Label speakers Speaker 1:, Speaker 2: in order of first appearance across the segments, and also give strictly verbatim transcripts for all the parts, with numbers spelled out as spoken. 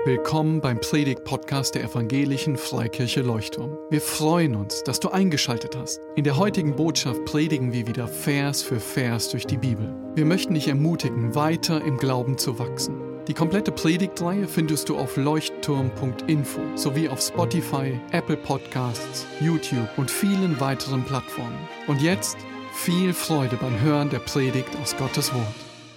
Speaker 1: Willkommen beim Predigt-Podcast der Evangelischen Freikirche Leuchtturm. Wir freuen uns, dass du eingeschaltet hast. In der heutigen Botschaft predigen wir wieder Vers für Vers durch die Bibel. Wir möchten dich ermutigen, weiter im Glauben zu wachsen. Die komplette Predigtreihe findest du auf leuchtturm punkt info sowie auf Spotify, Apple Podcasts, YouTube und vielen weiteren Plattformen. Und jetzt viel Freude beim Hören der Predigt aus Gottes Wort.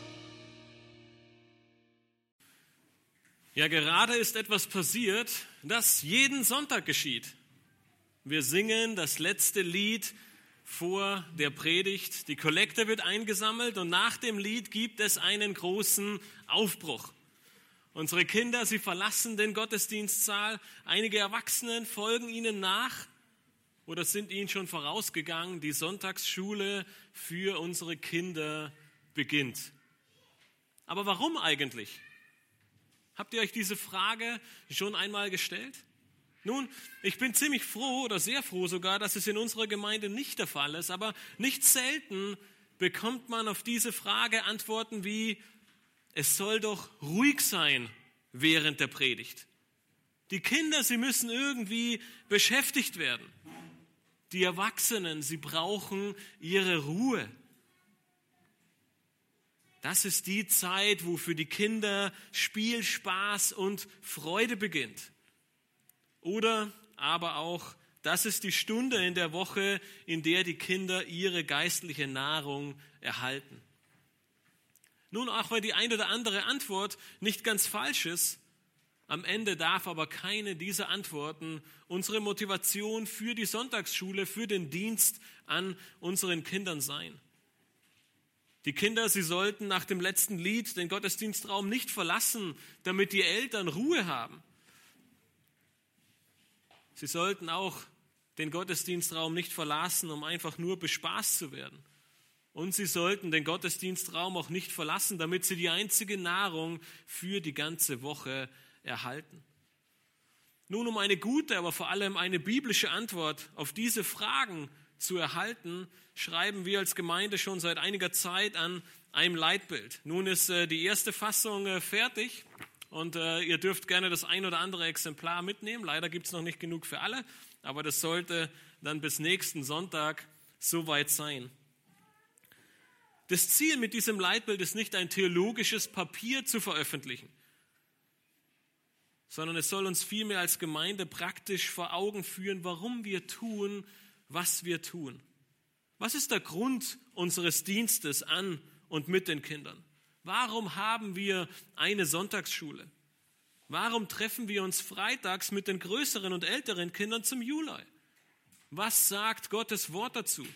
Speaker 2: Ja, gerade ist etwas passiert, das jeden Sonntag geschieht. Wir singen das letzte Lied vor der Predigt. Die Kollekte wird eingesammelt und nach dem Lied gibt es einen großen Aufbruch. Unsere Kinder, sie verlassen den Gottesdienstsaal. Einige Erwachsene folgen ihnen nach oder sind ihnen schon vorausgegangen. Die Sonntagsschule für unsere Kinder beginnt. Aber warum eigentlich? Habt ihr euch diese Frage schon einmal gestellt? Nun, ich bin ziemlich froh oder sehr froh sogar, dass es in unserer Gemeinde nicht der Fall ist, aber nicht selten bekommt man auf diese Frage Antworten wie, es soll doch ruhig sein während der Predigt. Die Kinder, sie müssen irgendwie beschäftigt werden. Die Erwachsenen, sie brauchen ihre Ruhe. Das ist die Zeit, wo für die Kinder Spiel, Spaß und Freude beginnt. Oder aber auch, das ist die Stunde in der Woche, in der die Kinder ihre geistliche Nahrung erhalten. Nun, auch wenn die eine oder andere Antwort nicht ganz falsch ist, am Ende darf aber keine dieser Antworten unsere Motivation für die Sonntagsschule, für den Dienst an unseren Kindern sein. Die Kinder, sie sollten nach dem letzten Lied den Gottesdienstraum nicht verlassen, damit die Eltern Ruhe haben. Sie sollten auch den Gottesdienstraum nicht verlassen, um einfach nur bespaßt zu werden. Und sie sollten den Gottesdienstraum auch nicht verlassen, damit sie die einzige Nahrung für die ganze Woche erhalten. Nun, um eine gute, aber vor allem eine biblische Antwort auf diese Fragen zu erhalten, schreiben wir als Gemeinde schon seit einiger Zeit an einem Leitbild. Nun ist äh, die erste Fassung äh, fertig und äh, ihr dürft gerne das ein oder andere Exemplar mitnehmen. Leider gibt es noch nicht genug für alle, aber das sollte dann bis nächsten Sonntag soweit sein. Das Ziel mit diesem Leitbild ist nicht, ein theologisches Papier zu veröffentlichen, sondern es soll uns vielmehr als Gemeinde praktisch vor Augen führen, warum wir tun, was wir tun. Was ist der Grund unseres Dienstes an und mit den Kindern? Warum haben wir eine Sonntagsschule? Warum treffen wir uns freitags mit den größeren und älteren Kindern zum Julai? Was sagt Gottes Wort dazu?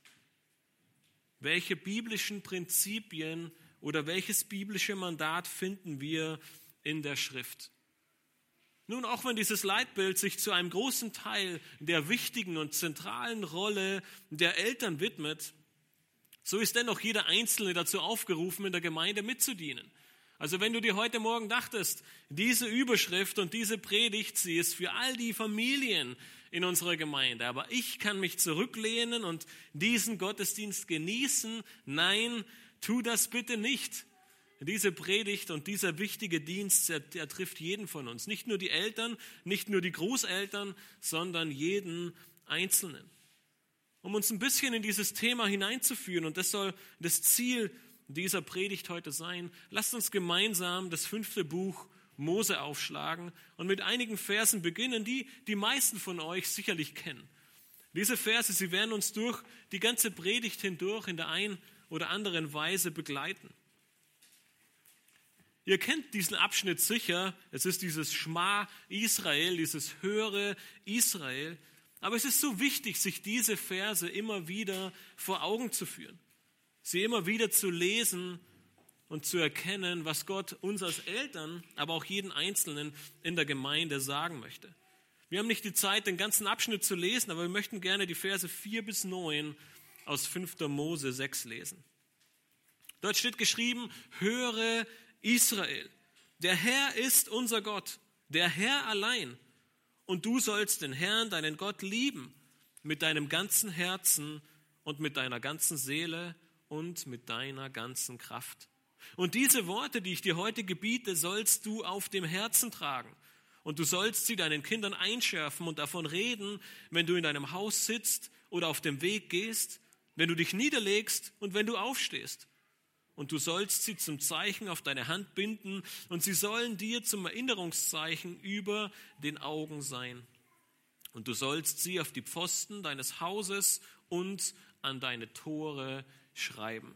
Speaker 2: Welche biblischen Prinzipien oder welches biblische Mandat finden wir in der Schrift? Nun, auch wenn dieses Leitbild sich zu einem großen Teil der wichtigen und zentralen Rolle der Eltern widmet, so ist dennoch jeder Einzelne dazu aufgerufen, in der Gemeinde mitzudienen. Also wenn du dir heute Morgen dachtest, diese Überschrift und diese Predigt, sie ist für all die Familien in unserer Gemeinde, aber ich kann mich zurücklehnen und diesen Gottesdienst genießen, nein, tu das bitte nicht. Diese Predigt und dieser wichtige Dienst, der, der trifft jeden von uns. Nicht nur die Eltern, nicht nur die Großeltern, sondern jeden Einzelnen. Um uns ein bisschen in dieses Thema hineinzuführen, und das soll das Ziel dieser Predigt heute sein, lasst uns gemeinsam das fünfte Buch Mose aufschlagen und mit einigen Versen beginnen, die die meisten von euch sicherlich kennen. Diese Verse, sie werden uns durch die ganze Predigt hindurch in der einen oder anderen Weise begleiten. Ihr kennt diesen Abschnitt sicher, es ist dieses Schma Israel, dieses Höre Israel. Aber es ist so wichtig, sich diese Verse immer wieder vor Augen zu führen. Sie immer wieder zu lesen und zu erkennen, was Gott uns als Eltern, aber auch jeden Einzelnen in der Gemeinde sagen möchte. Wir haben nicht die Zeit, den ganzen Abschnitt zu lesen, aber wir möchten gerne die Verse vier bis neun aus fünfter Mose sechs lesen. Dort steht geschrieben, höre Israel, der Herr ist unser Gott, der Herr allein. Und du sollst den Herrn, deinen Gott, lieben mit deinem ganzen Herzen und mit deiner ganzen Seele und mit deiner ganzen Kraft. Und diese Worte, die ich dir heute gebiete, sollst du auf dem Herzen tragen. Und du sollst sie deinen Kindern einschärfen und davon reden, wenn du in deinem Haus sitzt oder auf dem Weg gehst, wenn du dich niederlegst und wenn du aufstehst. Und du sollst sie zum Zeichen auf deine Hand binden und sie sollen dir zum Erinnerungszeichen über den Augen sein. Und du sollst sie auf die Pfosten deines Hauses und an deine Tore schreiben.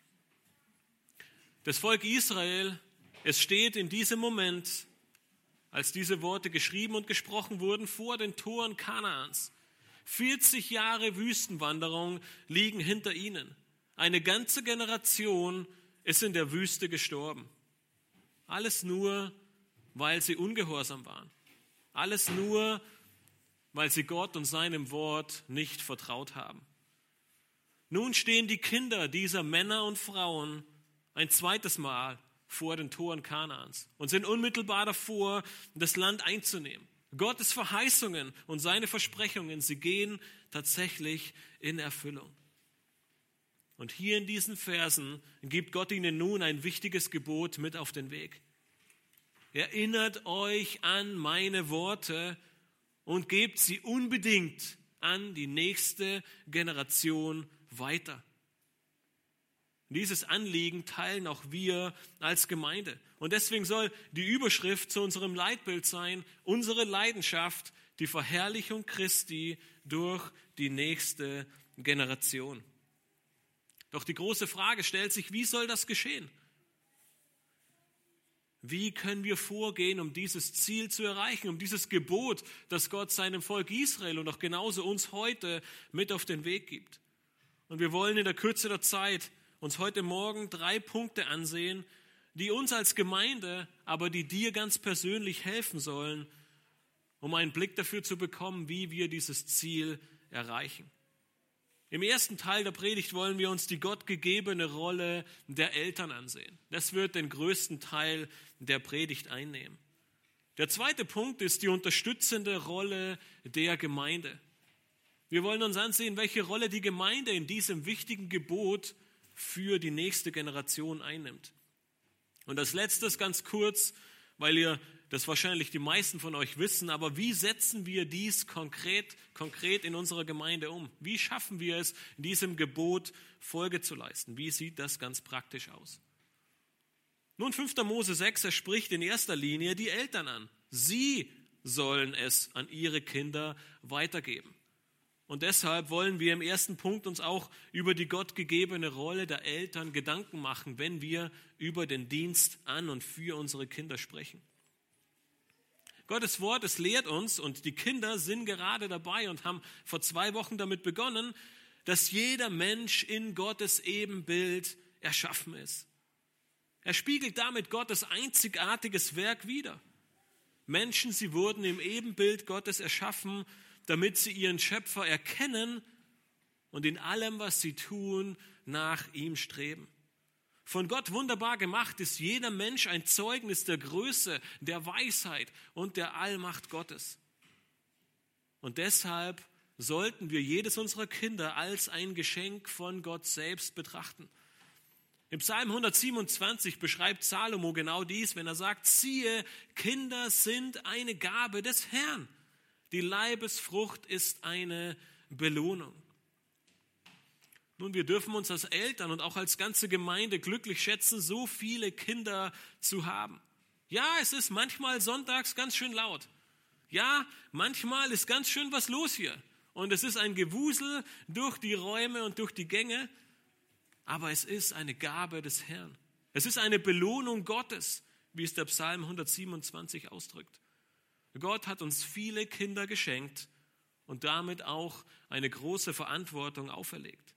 Speaker 2: Das Volk Israel, es steht in diesem Moment, als diese Worte geschrieben und gesprochen wurden, vor den Toren Kanaans. vierzig Jahre Wüstenwanderung liegen hinter ihnen. Eine ganze Generation ist in der Wüste gestorben. Alles nur, weil sie ungehorsam waren. Alles nur, weil sie Gott und seinem Wort nicht vertraut haben. Nun stehen die Kinder dieser Männer und Frauen ein zweites Mal vor den Toren Kanaans und sind unmittelbar davor, das Land einzunehmen. Gottes Verheißungen und seine Versprechungen, sie gehen tatsächlich in Erfüllung. Und hier in diesen Versen gibt Gott ihnen nun ein wichtiges Gebot mit auf den Weg. Erinnert euch an meine Worte und gebt sie unbedingt an die nächste Generation weiter. Dieses Anliegen teilen auch wir als Gemeinde. Und deswegen soll die Überschrift zu unserem Leitbild sein: Unsere Leidenschaft, die Verherrlichung Christi durch die nächste Generation. Doch die große Frage stellt sich, wie soll das geschehen? Wie können wir vorgehen, um dieses Ziel zu erreichen, um dieses Gebot, das Gott seinem Volk Israel und auch genauso uns heute mit auf den Weg gibt? Und wir wollen in der Kürze der Zeit uns heute Morgen drei Punkte ansehen, die uns als Gemeinde, aber die dir ganz persönlich helfen sollen, um einen Blick dafür zu bekommen, wie wir dieses Ziel erreichen. Im ersten Teil der Predigt wollen wir uns die gottgegebene Rolle der Eltern ansehen. Das wird den größten Teil der Predigt einnehmen. Der zweite Punkt ist die unterstützende Rolle der Gemeinde. Wir wollen uns ansehen, welche Rolle die Gemeinde in diesem wichtigen Gebot für die nächste Generation einnimmt. Und als letztes ganz kurz, weil ihr das wahrscheinlich die meisten von euch wissen, aber wie setzen wir dies konkret, konkret in unserer Gemeinde um? Wie schaffen wir es, diesem Gebot Folge zu leisten? Wie sieht das ganz praktisch aus? Nun, fünfter Mose sechs, er spricht in erster Linie die Eltern an. Sie sollen es an ihre Kinder weitergeben. Und deshalb wollen wir im ersten Punkt uns auch über die gottgegebene Rolle der Eltern Gedanken machen, wenn wir über den Dienst an und für unsere Kinder sprechen. Gottes Wort, es lehrt uns, und die Kinder sind gerade dabei und haben vor zwei Wochen damit begonnen, dass jeder Mensch in Gottes Ebenbild erschaffen ist. Er spiegelt damit Gottes einzigartiges Werk wider. Menschen, sie wurden im Ebenbild Gottes erschaffen, damit sie ihren Schöpfer erkennen und in allem, was sie tun, nach ihm streben. Von Gott wunderbar gemacht ist jeder Mensch ein Zeugnis der Größe, der Weisheit und der Allmacht Gottes. Und deshalb sollten wir jedes unserer Kinder als ein Geschenk von Gott selbst betrachten. Im Psalm hundertsiebenundzwanzig beschreibt Salomo genau dies, wenn er sagt: Siehe, Kinder sind eine Gabe des Herrn. Die Leibesfrucht ist eine Belohnung. Nun, wir dürfen uns als Eltern und auch als ganze Gemeinde glücklich schätzen, so viele Kinder zu haben. Ja, es ist manchmal sonntags ganz schön laut. Ja, manchmal ist ganz schön was los hier. Und es ist ein Gewusel durch die Räume und durch die Gänge. Aber es ist eine Gabe des Herrn. Es ist eine Belohnung Gottes, wie es der Psalm hundertsiebenundzwanzig ausdrückt. Gott hat uns viele Kinder geschenkt und damit auch eine große Verantwortung auferlegt.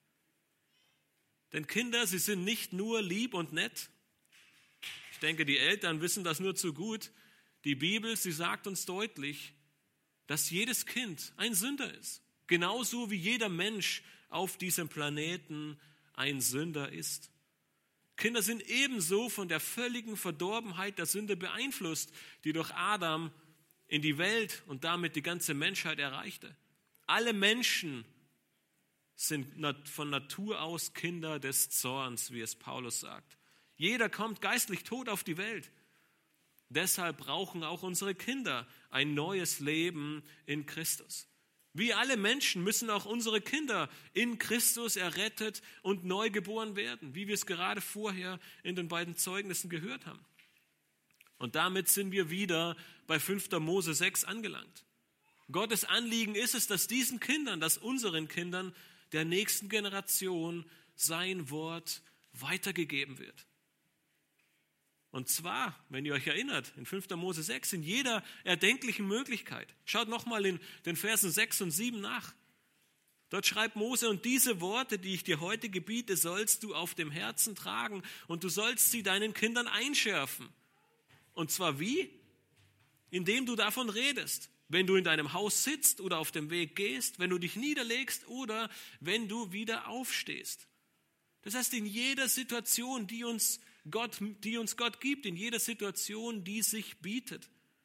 Speaker 2: Denn Kinder, sie sind nicht nur lieb und nett. Ich denke, die Eltern wissen das nur zu gut. Die Bibel, sie sagt uns deutlich, dass jedes Kind ein Sünder ist. Genauso wie jeder Mensch auf diesem Planeten ein Sünder ist. Kinder sind ebenso von der völligen Verdorbenheit der Sünde beeinflusst, die durch Adam in die Welt und damit die ganze Menschheit erreichte. Alle Menschen sind von Natur aus Kinder des Zorns, wie es Paulus sagt. Jeder kommt geistlich tot auf die Welt. Deshalb brauchen auch unsere Kinder ein neues Leben in Christus. Wie alle Menschen müssen auch unsere Kinder in Christus errettet und neu geboren werden, wie wir es gerade vorher in den beiden Zeugnissen gehört haben. Und damit sind wir wieder bei fünfter Mose sechs angelangt. Gottes Anliegen ist es, dass diesen Kindern, dass unseren Kindern, der nächsten Generation sein Wort weitergegeben wird. Und zwar, wenn ihr euch erinnert, in fünfter Mose sechs, in jeder erdenklichen Möglichkeit. Schaut nochmal in den Versen sechs und sieben nach. Dort schreibt Mose, und diese Worte, die ich dir heute gebiete, sollst du auf dem Herzen tragen und du sollst sie deinen Kindern einschärfen. Und zwar wie? Indem du davon redest. Wenn du in deinem Haus sitzt oder auf dem Weg gehst, wenn du dich niederlegst oder wenn du wieder aufstehst. Das heißt, in jeder Situation, die uns Gott, die uns Gott gibt, in jeder Situation, die sich bietet.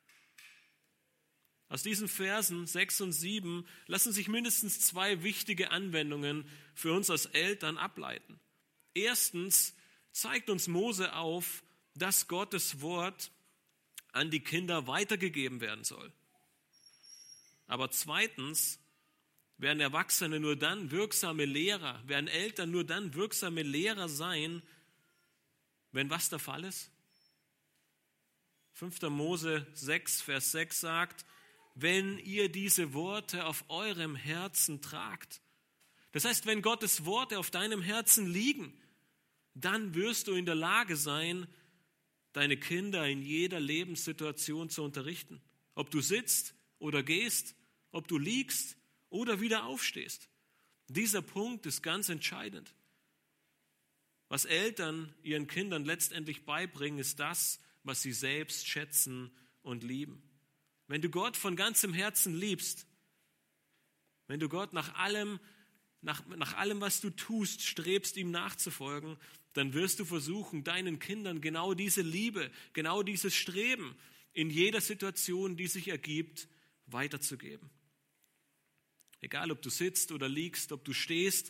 Speaker 2: Aus diesen Versen sechs und sieben lassen sich mindestens zwei wichtige Anwendungen für uns als Eltern ableiten. Erstens zeigt uns Mose auf, dass Gottes Wort an die Kinder weitergegeben werden soll. Aber zweitens werden Erwachsene nur dann wirksame Lehrer, werden Eltern nur dann wirksame Lehrer sein, wenn was der Fall ist? fünfter Mose sechs, Vers sechs sagt, wenn ihr diese Worte auf eurem Herzen tragt. Das heißt, wenn Gottes Worte auf deinem Herzen liegen, dann wirst du in der Lage sein, deine Kinder in jeder Lebenssituation zu unterrichten. Ob du sitzt oder gehst, ob du liegst oder wieder aufstehst. Dieser Punkt ist ganz entscheidend. Was Eltern ihren Kindern letztendlich beibringen, ist das, was sie selbst schätzen und lieben. Wenn du Gott von ganzem Herzen liebst, wenn du Gott nach allem, nach, nach allem, was du tust, strebst, ihm nachzufolgen, dann wirst du versuchen, deinen Kindern genau diese Liebe, genau dieses Streben in jeder Situation, die sich ergibt, weiterzugeben. Egal, ob du sitzt oder liegst, ob du stehst,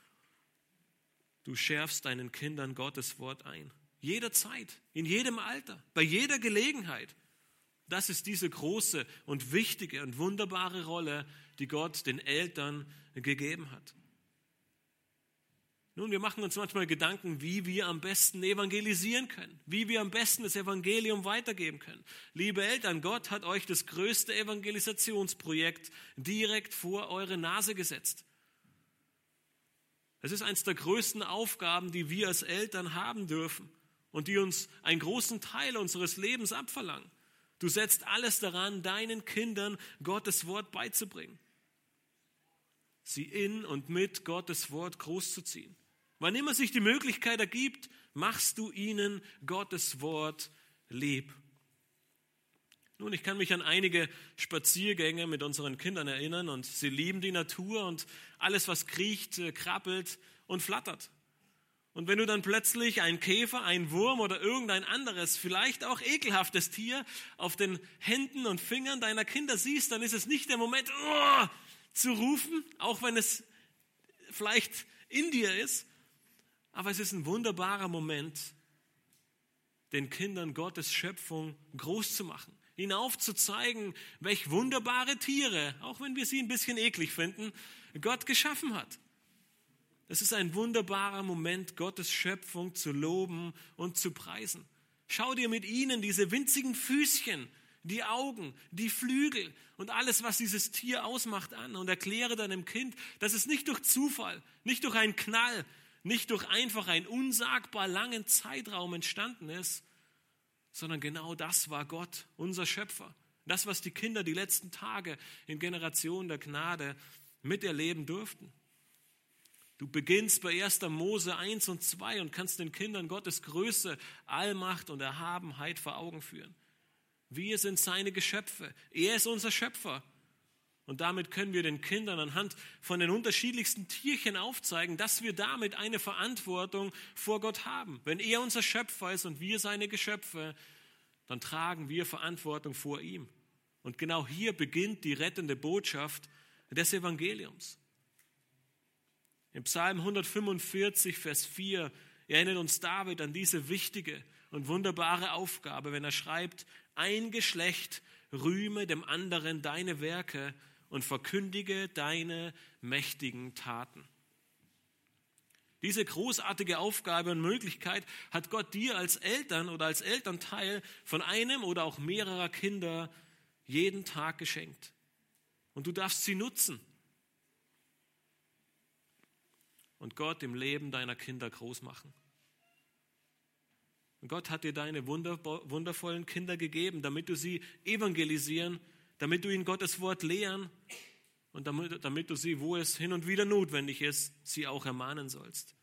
Speaker 2: du schärfst deinen Kindern Gottes Wort ein. Jederzeit, in jedem Alter, bei jeder Gelegenheit. Das ist diese große und wichtige und wunderbare Rolle, die Gott den Eltern gegeben hat. Nun, wir machen uns manchmal Gedanken, wie wir am besten evangelisieren können, wie wir am besten das Evangelium weitergeben können. Liebe Eltern, Gott hat euch das größte Evangelisationsprojekt direkt vor eure Nase gesetzt. Es ist eines der größten Aufgaben, die wir als Eltern haben dürfen und die uns einen großen Teil unseres Lebens abverlangen. Du setzt alles daran, deinen Kindern Gottes Wort beizubringen, sie in und mit Gottes Wort großzuziehen. Wann immer sich die Möglichkeit ergibt, machst du ihnen Gottes Wort lieb. Nun, ich kann mich an einige Spaziergänge mit unseren Kindern erinnern und sie lieben die Natur und alles, was kriecht, krabbelt und flattert. Und wenn du dann plötzlich einen Käfer, einen Wurm oder irgendein anderes, vielleicht auch ekelhaftes Tier auf den Händen und Fingern deiner Kinder siehst, dann ist es nicht der Moment, oh, zu rufen, auch wenn es vielleicht in dir ist. Aber es ist ein wunderbarer Moment, den Kindern Gottes Schöpfung groß zu machen, ihnen aufzuzeigen, welch wunderbare Tiere, auch wenn wir sie ein bisschen eklig finden, Gott geschaffen hat. Es ist ein wunderbarer Moment, Gottes Schöpfung zu loben und zu preisen. Schau dir mit ihnen diese winzigen Füßchen, die Augen, die Flügel und alles, was dieses Tier ausmacht, an und erkläre deinem Kind, dass es nicht durch Zufall, nicht durch einen Knall, nicht durch einfach einen unsagbar langen Zeitraum entstanden ist, sondern genau das war Gott, unser Schöpfer. Das, was die Kinder die letzten Tage in Generationen der Gnade miterleben durften. Du beginnst bei erster Mose eins und zwei und kannst den Kindern Gottes Größe, Allmacht und Erhabenheit vor Augen führen. Wir sind seine Geschöpfe. Er ist unser Schöpfer. Und damit können wir den Kindern anhand von den unterschiedlichsten Tierchen aufzeigen, dass wir damit eine Verantwortung vor Gott haben. Wenn er unser Schöpfer ist und wir seine Geschöpfe, dann tragen wir Verantwortung vor ihm. Und genau hier beginnt die rettende Botschaft des Evangeliums. Im Psalm hundertfünfundvierzig, Vers vier, erinnert uns David an diese wichtige und wunderbare Aufgabe, wenn er schreibt, ein Geschlecht rühme dem anderen deine Werke und verkündige deine mächtigen Taten. Diese großartige Aufgabe und Möglichkeit hat Gott dir als Eltern oder als Elternteil von einem oder auch mehrerer Kinder jeden Tag geschenkt. Und du darfst sie nutzen. Und Gott im Leben deiner Kinder groß machen. Und Gott hat dir deine wundervollen Kinder gegeben, damit du sie evangelisieren, damit du ihnen Gottes Wort lehren und damit, damit du sie, wo es hin und wieder notwendig ist, sie auch ermahnen sollst.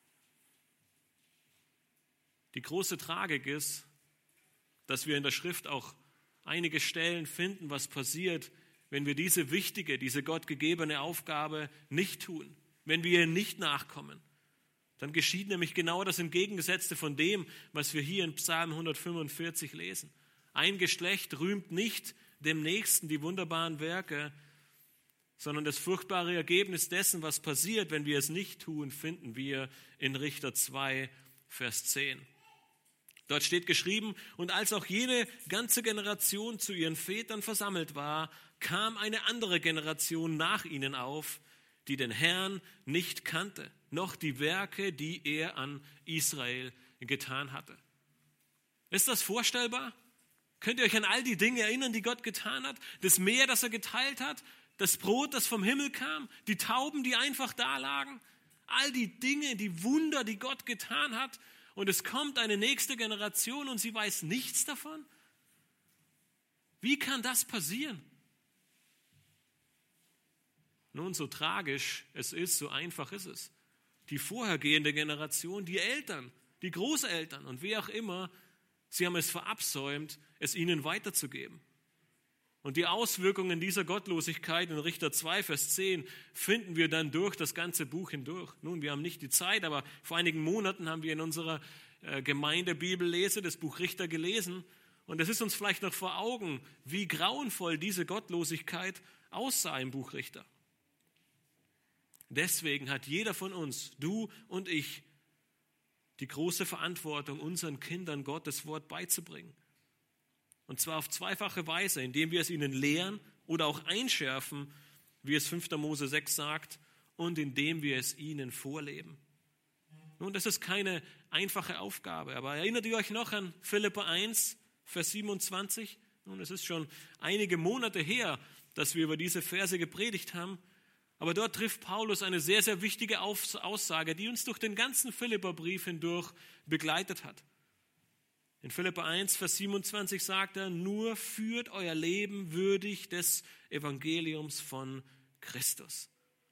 Speaker 2: Die große Tragik ist, dass wir in der Schrift auch einige Stellen finden, was passiert, wenn wir diese wichtige, diese Gott gegebene Aufgabe nicht tun, wenn wir ihr nicht nachkommen. Dann geschieht nämlich genau das Entgegengesetzte von dem, was wir hier in Psalm hundertfünfundvierzig lesen. Ein Geschlecht rühmt nicht dem Nächsten die wunderbaren Werke, sondern das furchtbare Ergebnis dessen, was passiert, wenn wir es nicht tun, finden wir in Richter zwei, Vers zehn. Dort steht geschrieben, und als auch jene ganze Generation zu ihren Vätern versammelt war, kam eine andere Generation nach ihnen auf, die den Herrn nicht kannte, noch die Werke, die er an Israel getan hatte. Ist das vorstellbar? Könnt ihr euch an all die Dinge erinnern, die Gott getan hat? Das Meer, das er geteilt hat? Das Brot, das vom Himmel kam? Die Tauben, die einfach da lagen? All die Dinge, die Wunder, die Gott getan hat. Und es kommt eine nächste Generation und sie weiß nichts davon? Wie kann das passieren? Nun, so tragisch es ist, so einfach ist es. Die vorhergehende Generation, die Eltern, die Großeltern und wer auch immer, sie haben es verabsäumt, es ihnen weiterzugeben. Und die Auswirkungen dieser Gottlosigkeit in Richter zwei, Vers zehn finden wir dann durch das ganze Buch hindurch. Nun, wir haben nicht die Zeit, aber vor einigen Monaten haben wir in unserer Gemeindebibellese das Buch Richter gelesen. Und es ist uns vielleicht noch vor Augen, wie grauenvoll diese Gottlosigkeit aussah im Buch Richter. Deswegen hat jeder von uns, du und ich, die große Verantwortung, unseren Kindern Gottes Wort beizubringen. Und zwar auf zweifache Weise, indem wir es ihnen lehren oder auch einschärfen, wie es fünfter Mose sechs sagt, und indem wir es ihnen vorleben. Nun, das ist keine einfache Aufgabe, aber erinnert ihr euch noch an Philipper eins, Vers siebenundzwanzig? Nun, es ist schon einige Monate her, dass wir über diese Verse gepredigt haben, aber dort trifft Paulus eine sehr, sehr wichtige Aussage, die uns durch den ganzen Philipperbrief hindurch begleitet hat. In Philipper eins, Vers siebenundzwanzig sagt er, nur führt euer Leben würdig des Evangeliums von Christus.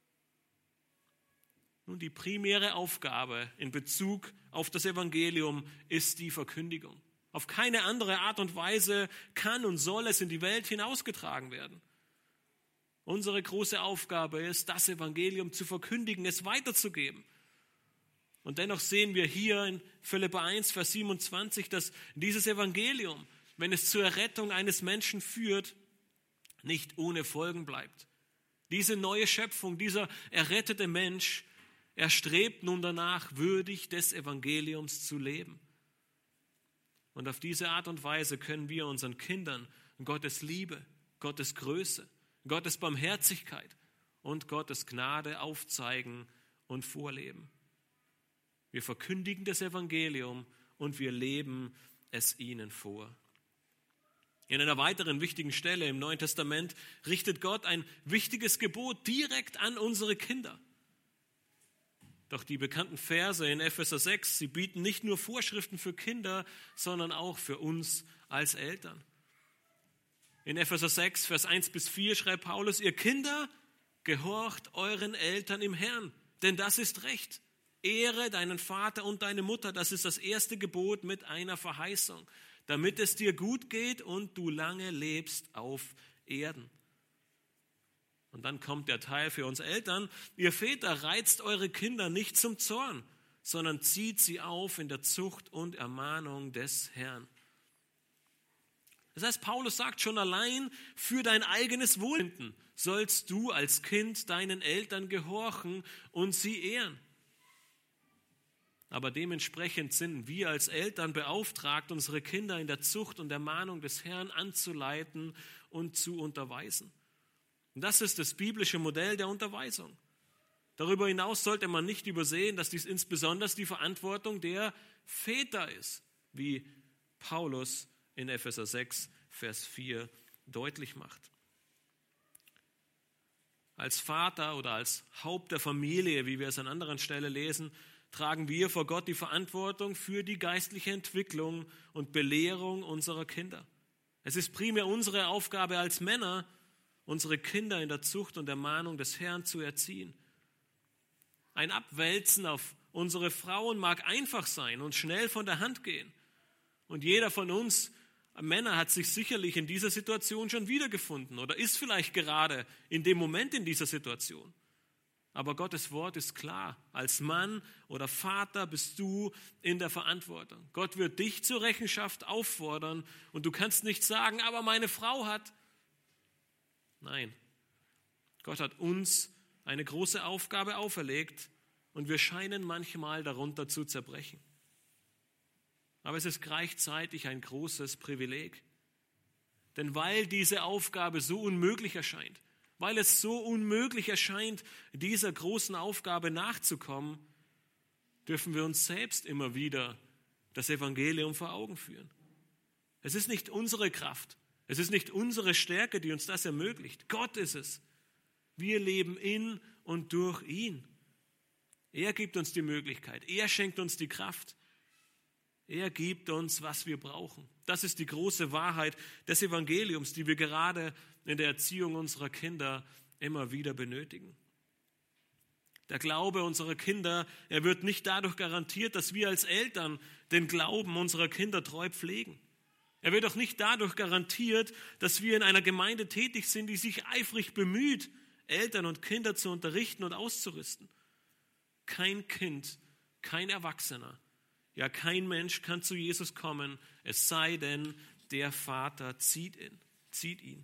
Speaker 2: Nun, die primäre Aufgabe in Bezug auf das Evangelium ist die Verkündigung. Auf keine andere Art und Weise kann und soll es in die Welt hinausgetragen werden. Unsere große Aufgabe ist, das Evangelium zu verkündigen, es weiterzugeben. Und dennoch sehen wir hier in Philipper eins, Vers siebenundzwanzig, dass dieses Evangelium, wenn es zur Errettung eines Menschen führt, nicht ohne Folgen bleibt. Diese neue Schöpfung, dieser errettete Mensch, er strebt nun danach, würdig des Evangeliums zu leben. Und auf diese Art und Weise können wir unseren Kindern Gottes Liebe, Gottes Größe, Gottes Barmherzigkeit und Gottes Gnade aufzeigen und vorleben. Wir verkündigen das Evangelium und wir leben es ihnen vor. In einer weiteren wichtigen Stelle im Neuen Testament richtet Gott ein wichtiges Gebot direkt an unsere Kinder. Doch die bekannten Verse in Epheser sechs, sie bieten nicht nur Vorschriften für Kinder, sondern auch für uns als Eltern. In Epheser sechs, Vers eins bis vier schreibt Paulus, ihr Kinder, gehorcht euren Eltern im Herrn, denn das ist Recht. Ehre deinen Vater und deine Mutter, das ist das erste Gebot mit einer Verheißung, damit es dir gut geht und du lange lebst auf Erden. Und dann kommt der Teil für uns Eltern, ihr Väter, reizt eure Kinder nicht zum Zorn, sondern zieht sie auf in der Zucht und Ermahnung des Herrn. Das heißt, Paulus sagt schon allein, für dein eigenes Wohlbefinden sollst du als Kind deinen Eltern gehorchen und sie ehren. Aber dementsprechend sind wir als Eltern beauftragt, unsere Kinder in der Zucht und der Mahnung des Herrn anzuleiten und zu unterweisen. Und das ist das biblische Modell der Unterweisung. Darüber hinaus sollte man nicht übersehen, dass dies insbesondere die Verantwortung der Väter ist, wie Paulus in Epheser sechs, Vers vier deutlich macht. Als Vater oder als Haupt der Familie, wie wir es an anderer Stelle lesen, tragen wir vor Gott die Verantwortung für die geistliche Entwicklung und Belehrung unserer Kinder. Es ist primär unsere Aufgabe als Männer, unsere Kinder in der Zucht und der Mahnung des Herrn zu erziehen. Ein Abwälzen auf unsere Frauen mag einfach sein und schnell von der Hand gehen. Und jeder von uns Männer hat sich sicherlich in dieser Situation schon wiedergefunden oder ist vielleicht gerade in dem Moment in dieser Situation. Aber Gottes Wort ist klar. Als Mann oder Vater bist du in der Verantwortung. Gott wird dich zur Rechenschaft auffordern und du kannst nicht sagen, aber meine Frau hat. Nein, Gott hat uns eine große Aufgabe auferlegt und wir scheinen manchmal darunter zu zerbrechen. Aber es ist gleichzeitig ein großes Privileg. Denn weil diese Aufgabe so unmöglich erscheint, weil es so unmöglich erscheint, dieser großen Aufgabe nachzukommen, dürfen wir uns selbst immer wieder das Evangelium vor Augen führen. Es ist nicht unsere Kraft, es ist nicht unsere Stärke, die uns das ermöglicht. Gott ist es. Wir leben in und durch ihn. Er gibt uns die Möglichkeit, er schenkt uns die Kraft. Er gibt uns, was wir brauchen. Das ist die große Wahrheit des Evangeliums, die wir gerade in der Erziehung unserer Kinder immer wieder benötigen. Der Glaube unserer Kinder, er wird nicht dadurch garantiert, dass wir als Eltern den Glauben unserer Kinder treu pflegen. Er wird auch nicht dadurch garantiert, dass wir in einer Gemeinde tätig sind, die sich eifrig bemüht, Eltern und Kinder zu unterrichten und auszurüsten. Kein Kind, kein Erwachsener, ja, kein Mensch kann zu Jesus kommen, es sei denn, der Vater zieht ihn. Zieht ihn.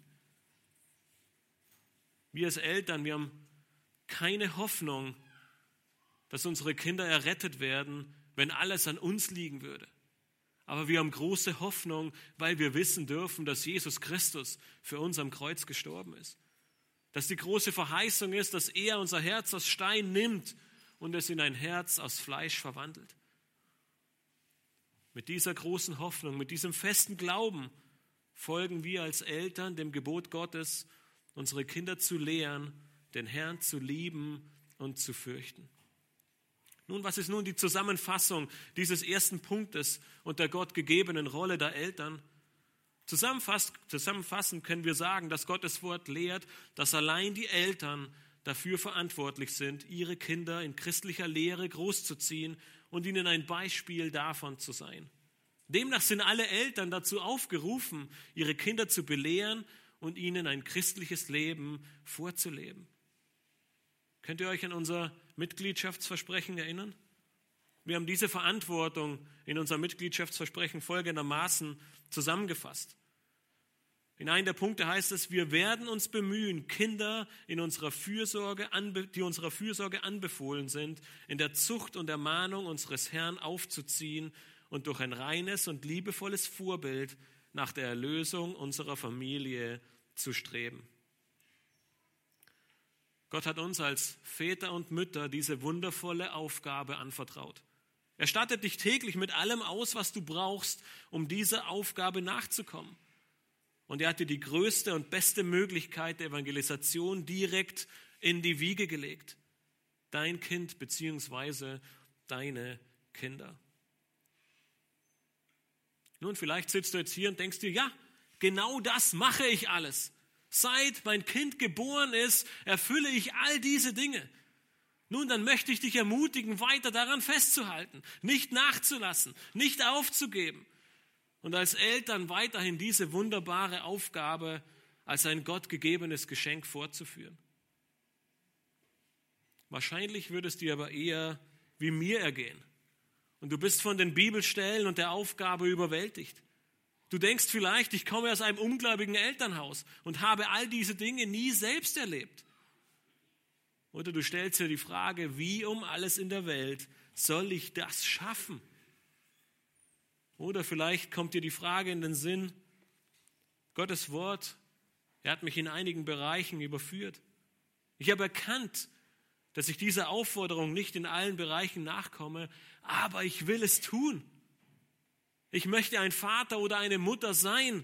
Speaker 2: Wir als Eltern, wir haben keine Hoffnung, dass unsere Kinder errettet werden, wenn alles an uns liegen würde. Aber wir haben große Hoffnung, weil wir wissen dürfen, dass Jesus Christus für uns am Kreuz gestorben ist. Dass die große Verheißung ist, dass er unser Herz aus Stein nimmt und es in ein Herz aus Fleisch verwandelt. Mit dieser großen Hoffnung, mit diesem festen Glauben folgen wir als Eltern dem Gebot Gottes, unsere Kinder zu lehren, den Herrn zu lieben und zu fürchten. Nun, was ist nun die Zusammenfassung dieses ersten Punktes und der Gott gegebenen Rolle der Eltern? Zusammenfassend können wir sagen, dass Gottes Wort lehrt, dass allein die Eltern dafür verantwortlich sind, ihre Kinder in christlicher Lehre großzuziehen und ihnen ein Beispiel davon zu sein. Demnach sind alle Eltern dazu aufgerufen, ihre Kinder zu belehren und ihnen ein christliches Leben vorzuleben. Könnt ihr euch an unser Mitgliedschaftsversprechen erinnern? Wir haben diese Verantwortung in unserem Mitgliedschaftsversprechen folgendermaßen zusammengefasst. In einem der Punkte heißt es, wir werden uns bemühen, Kinder, in unserer Fürsorge, die unserer Fürsorge anbefohlen sind, in der Zucht und Ermahnung unseres Herrn aufzuziehen und durch ein reines und liebevolles Vorbild nach der Erlösung unserer Familie zu streben. Gott hat uns als Väter und Mütter diese wundervolle Aufgabe anvertraut. Er stattet dich täglich mit allem aus, was du brauchst, um dieser Aufgabe nachzukommen. Und er hat dir die größte und beste Möglichkeit der Evangelisation direkt in die Wiege gelegt. Dein Kind bzw. deine Kinder. Nun, vielleicht sitzt du jetzt hier und denkst dir, ja, genau das mache ich alles. Seit mein Kind geboren ist, erfülle ich all diese Dinge. Nun, dann möchte ich dich ermutigen, weiter daran festzuhalten, nicht nachzulassen, nicht aufzugeben. Und als Eltern weiterhin diese wunderbare Aufgabe als ein gottgegebenes Geschenk fortzuführen. Wahrscheinlich würde es dir aber eher wie mir ergehen. Und du bist von den Bibelstellen und der Aufgabe überwältigt. Du denkst vielleicht, ich komme aus einem ungläubigen Elternhaus und habe all diese Dinge nie selbst erlebt. Oder du stellst dir die Frage, wie um alles in der Welt soll ich das schaffen? Oder vielleicht kommt dir die Frage in den Sinn, Gottes Wort, er hat mich in einigen Bereichen überführt. Ich habe erkannt, dass ich dieser Aufforderung nicht in allen Bereichen nachkomme, aber ich will es tun. Ich möchte ein Vater oder eine Mutter sein,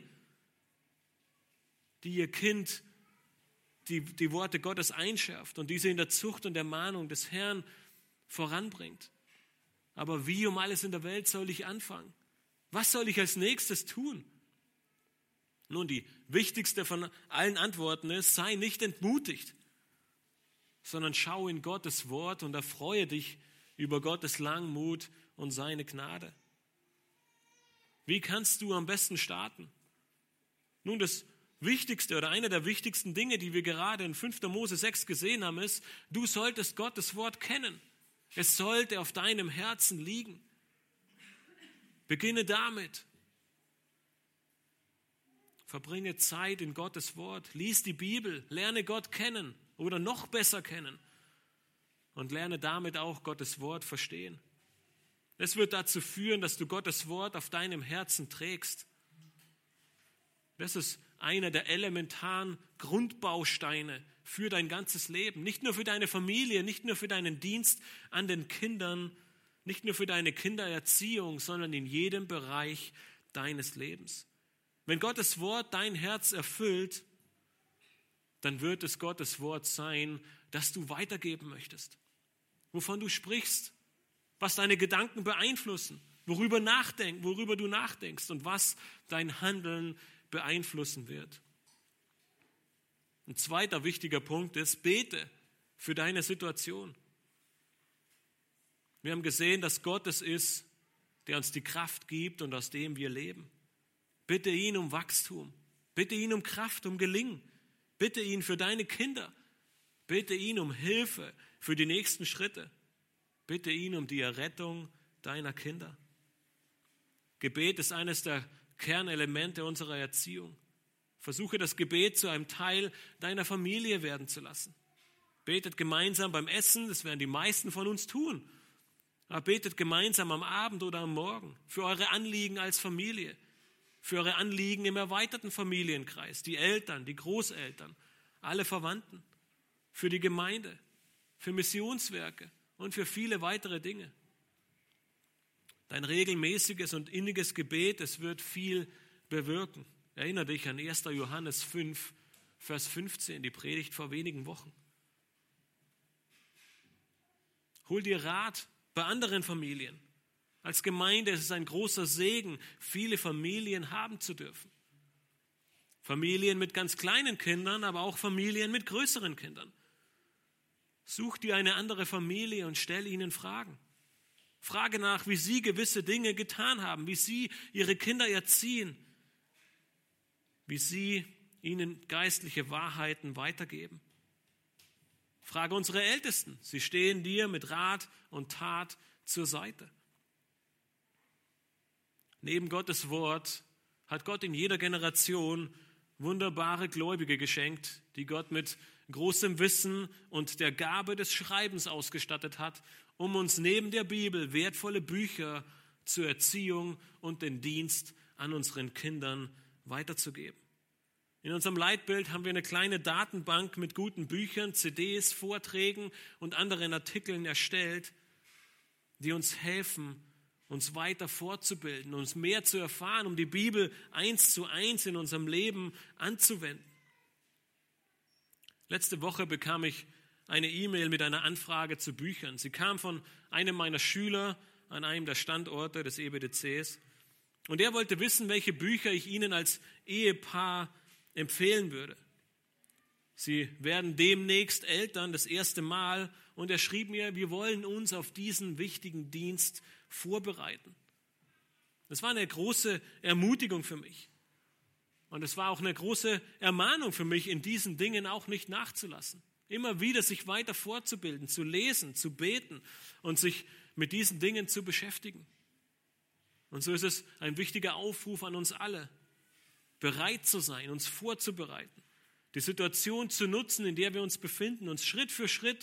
Speaker 2: die ihr Kind die, die Worte Gottes einschärft und diese in der Zucht und Ermahnung des Herrn voranbringt. Aber wie um alles in der Welt soll ich anfangen? Was soll ich als nächstes tun? Nun, die wichtigste von allen Antworten ist, sei nicht entmutigt, sondern schau in Gottes Wort und erfreue dich über Gottes Langmut und seine Gnade. Wie kannst du am besten starten? Nun, das Wichtigste oder eine der wichtigsten Dinge, die wir gerade in fünfter Mose sechs gesehen haben, ist, du solltest Gottes Wort kennen. Es sollte auf deinem Herzen liegen. Beginne damit. Verbringe Zeit in Gottes Wort. Lies die Bibel, lerne Gott kennen oder noch besser kennen und lerne damit auch Gottes Wort verstehen. Es wird dazu führen, dass du Gottes Wort auf deinem Herzen trägst. Das ist einer der elementaren Grundbausteine für dein ganzes Leben. Nicht nur für deine Familie, nicht nur für deinen Dienst an den Kindern, nicht nur für deine Kindererziehung, sondern in jedem Bereich deines Lebens. Wenn Gottes Wort dein Herz erfüllt, dann wird es Gottes Wort sein, das du weitergeben möchtest. Wovon du sprichst, was deine Gedanken beeinflussen, worüber, nachdenk, worüber du nachdenkst und was dein Handeln beeinflussen wird. Ein zweiter wichtiger Punkt ist, bete für deine Situation. Wir haben gesehen, dass Gott es ist, der uns die Kraft gibt und aus dem wir leben. Bitte ihn um Wachstum, bitte ihn um Kraft, um Gelingen, bitte ihn für deine Kinder, bitte ihn um Hilfe für die nächsten Schritte, bitte ihn um die Errettung deiner Kinder. Gebet ist eines der Kernelemente unserer Erziehung. Versuche das Gebet zu einem Teil deiner Familie werden zu lassen. Betet gemeinsam beim Essen, das werden die meisten von uns tun. Aber betet gemeinsam am Abend oder am Morgen für eure Anliegen als Familie, für eure Anliegen im erweiterten Familienkreis, die Eltern, die Großeltern, alle Verwandten, für die Gemeinde, für Missionswerke und für viele weitere Dinge. Dein regelmäßiges und inniges Gebet, es wird viel bewirken. Erinnere dich an erster Johannes fünf, Vers fünfzehn, die Predigt vor wenigen Wochen. Hol dir Rat bei anderen Familien. Als Gemeinde ist es ein großer Segen, viele Familien haben zu dürfen. Familien mit ganz kleinen Kindern, aber auch Familien mit größeren Kindern. Such dir eine andere Familie und stell ihnen Fragen. Frage nach, wie sie gewisse Dinge getan haben, wie sie ihre Kinder erziehen, wie sie ihnen geistliche Wahrheiten weitergeben. Frage unsere Ältesten. Sie stehen dir mit Rat und Tat zur Seite. Neben Gottes Wort hat Gott in jeder Generation wunderbare Gläubige geschenkt, die Gott mit großem Wissen und der Gabe des Schreibens ausgestattet hat, um uns neben der Bibel wertvolle Bücher zur Erziehung und den Dienst an unseren Kindern weiterzugeben. In unserem Leitbild haben wir eine kleine Datenbank mit guten Büchern, C Ds, Vorträgen und anderen Artikeln erstellt, die uns helfen, uns weiter fortzubilden, uns mehr zu erfahren, um die Bibel eins zu eins in unserem Leben anzuwenden. Letzte Woche bekam ich eine E-Mail mit einer Anfrage zu Büchern. Sie kam von einem meiner Schüler an einem der Standorte des E B D Cs. Und er wollte wissen, welche Bücher ich Ihnen als Ehepaar empfehlen würde. Sie werden demnächst Eltern, das erste Mal. Und er schrieb mir, wir wollen uns auf diesen wichtigen Dienst vorbereiten. Das war eine große Ermutigung für mich. Und es war auch eine große Ermahnung für mich, in diesen Dingen auch nicht nachzulassen. Immer wieder sich weiter fortzubilden, zu lesen, zu beten und sich mit diesen Dingen zu beschäftigen. Und so ist es ein wichtiger Aufruf an uns alle, bereit zu sein, uns vorzubereiten, die Situation zu nutzen, in der wir uns befinden, uns Schritt für Schritt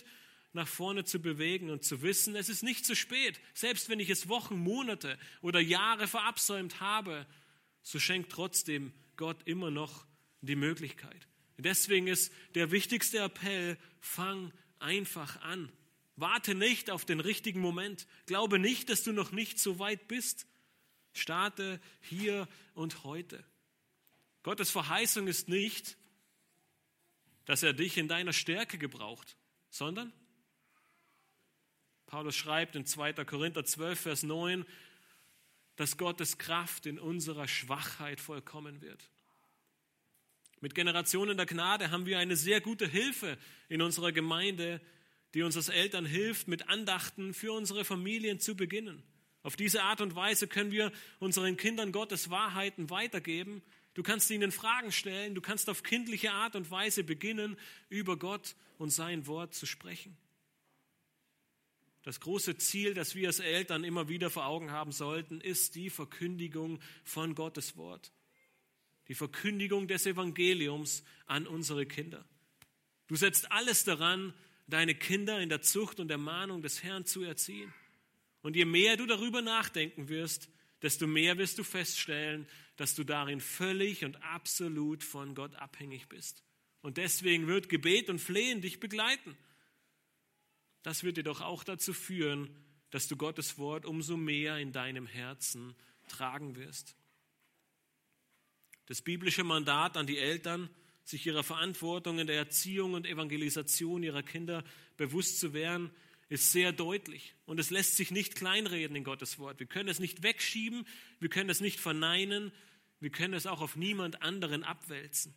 Speaker 2: nach vorne zu bewegen und zu wissen, es ist nicht zu spät. Selbst wenn ich es Wochen, Monate oder Jahre verabsäumt habe, so schenkt trotzdem Gott immer noch die Möglichkeit. Deswegen ist der wichtigste Appell, fang einfach an. Warte nicht auf den richtigen Moment. Glaube nicht, dass du noch nicht so weit bist. Starte hier und heute. Gottes Verheißung ist nicht, dass er dich in deiner Stärke gebraucht, sondern Paulus schreibt in zweiter Korinther zwölf, Vers neun, dass Gottes Kraft in unserer Schwachheit vollkommen wird. Mit Generationen der Gnade haben wir eine sehr gute Hilfe in unserer Gemeinde, die uns als Eltern hilft, mit Andachten für unsere Familien zu beginnen. Auf diese Art und Weise können wir unseren Kindern Gottes Wahrheiten weitergeben. Du kannst ihnen Fragen stellen, du kannst auf kindliche Art und Weise beginnen, über Gott und sein Wort zu sprechen. Das große Ziel, das wir als Eltern immer wieder vor Augen haben sollten, ist die Verkündigung von Gottes Wort. Die Verkündigung des Evangeliums an unsere Kinder. Du setzt alles daran, deine Kinder in der Zucht und Ermahnung des Herrn zu erziehen. Und je mehr du darüber nachdenken wirst, desto mehr wirst du feststellen, dass du darin völlig und absolut von Gott abhängig bist. Und deswegen wird Gebet und Flehen dich begleiten. Das wird dir doch auch dazu führen, dass du Gottes Wort umso mehr in deinem Herzen tragen wirst. Das biblische Mandat an die Eltern, sich ihrer Verantwortung in der Erziehung und Evangelisation ihrer Kinder bewusst zu werden, ist sehr deutlich. Und es lässt sich nicht kleinreden in Gottes Wort. Wir können es nicht wegschieben, wir können es nicht verneinen, wir können es auch auf niemand anderen abwälzen.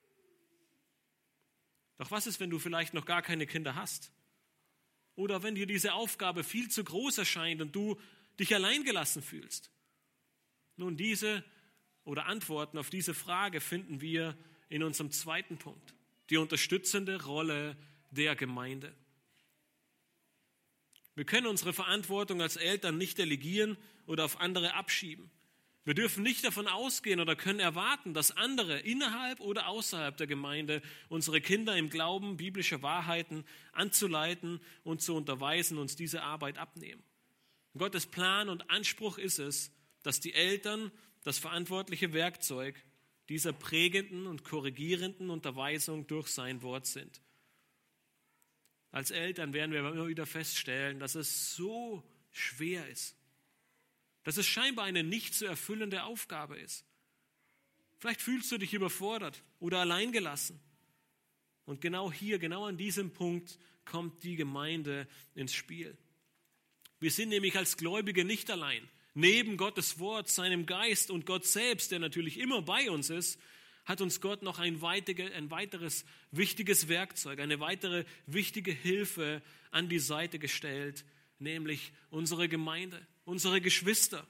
Speaker 2: Doch was ist, wenn du vielleicht noch gar keine Kinder hast? Oder wenn dir diese Aufgabe viel zu groß erscheint und du dich alleingelassen fühlst? Nun, diese oder Antworten auf diese Frage finden wir in unserem zweiten Punkt. Die unterstützende Rolle der Gemeinde. Wir können unsere Verantwortung als Eltern nicht delegieren oder auf andere abschieben. Wir dürfen nicht davon ausgehen oder können erwarten, dass andere innerhalb oder außerhalb der Gemeinde unsere Kinder im Glauben biblischer Wahrheiten anzuleiten und zu unterweisen, uns diese Arbeit abnehmen. Gottes Plan und Anspruch ist es, dass die Eltern das verantwortliche Werkzeug dieser prägenden und korrigierenden Unterweisung durch sein Wort sind. Als Eltern werden wir immer wieder feststellen, dass es so schwer ist, dass es scheinbar eine nicht zu erfüllende Aufgabe ist. Vielleicht fühlst du dich überfordert oder alleingelassen. Und genau hier, genau an diesem Punkt kommt die Gemeinde ins Spiel. Wir sind nämlich als Gläubige nicht allein. Neben Gottes Wort, seinem Geist und Gott selbst, der natürlich immer bei uns ist, hat uns Gott noch ein weiteres wichtiges Werkzeug, eine weitere wichtige Hilfe an die Seite gestellt, nämlich unsere Gemeinde, unsere Geschwister.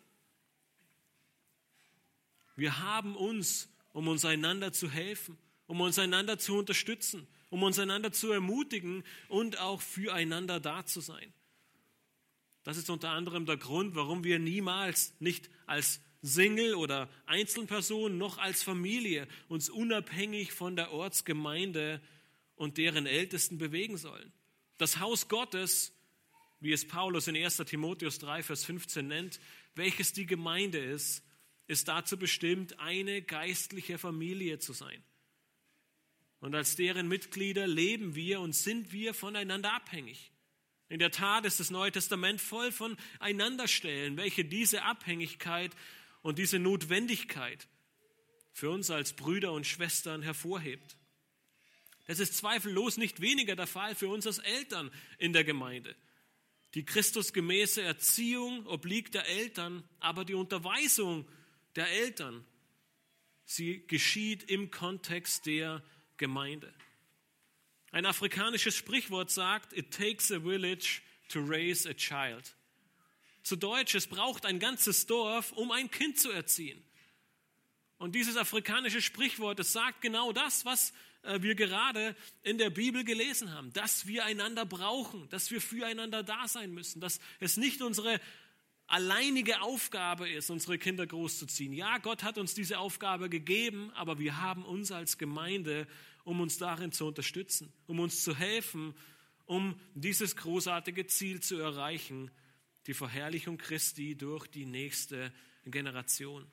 Speaker 2: Wir haben uns, um uns einander zu helfen, um uns einander zu unterstützen, um uns einander zu ermutigen und auch füreinander da zu sein. Das ist unter anderem der Grund, warum wir niemals nicht als Single oder Einzelperson noch als Familie uns unabhängig von der Ortsgemeinde und deren Ältesten bewegen sollen. Das Haus Gottes, wie es Paulus in erster Timotheus drei, Vers fünfzehn nennt, welches die Gemeinde ist, ist dazu bestimmt, eine geistliche Familie zu sein. Und als deren Mitglieder leben wir und sind wir voneinander abhängig. In der Tat ist das Neue Testament voll von Einanderstellen, welche diese Abhängigkeit und diese Notwendigkeit für uns als Brüder und Schwestern hervorhebt. Das ist zweifellos nicht weniger der Fall für uns als Eltern in der Gemeinde. Die christusgemäße Erziehung obliegt der Eltern, aber die Unterweisung der Eltern, sie geschieht im Kontext der Gemeinde. Ein afrikanisches Sprichwort sagt, it takes a village to raise a child. Zu Deutsch, es braucht ein ganzes Dorf, um ein Kind zu erziehen. Und dieses afrikanische Sprichwort, es sagt genau das, was wir gerade in der Bibel gelesen haben, dass wir einander brauchen, dass wir füreinander da sein müssen, dass es nicht unsere alleinige Aufgabe ist, unsere Kinder großzuziehen. Ja, Gott hat uns diese Aufgabe gegeben, aber wir haben uns als Gemeinde, um uns darin zu unterstützen, um uns zu helfen um dieses großartige Ziel zu erreichen, die Verherrlichung Christi durch die nächste Generation.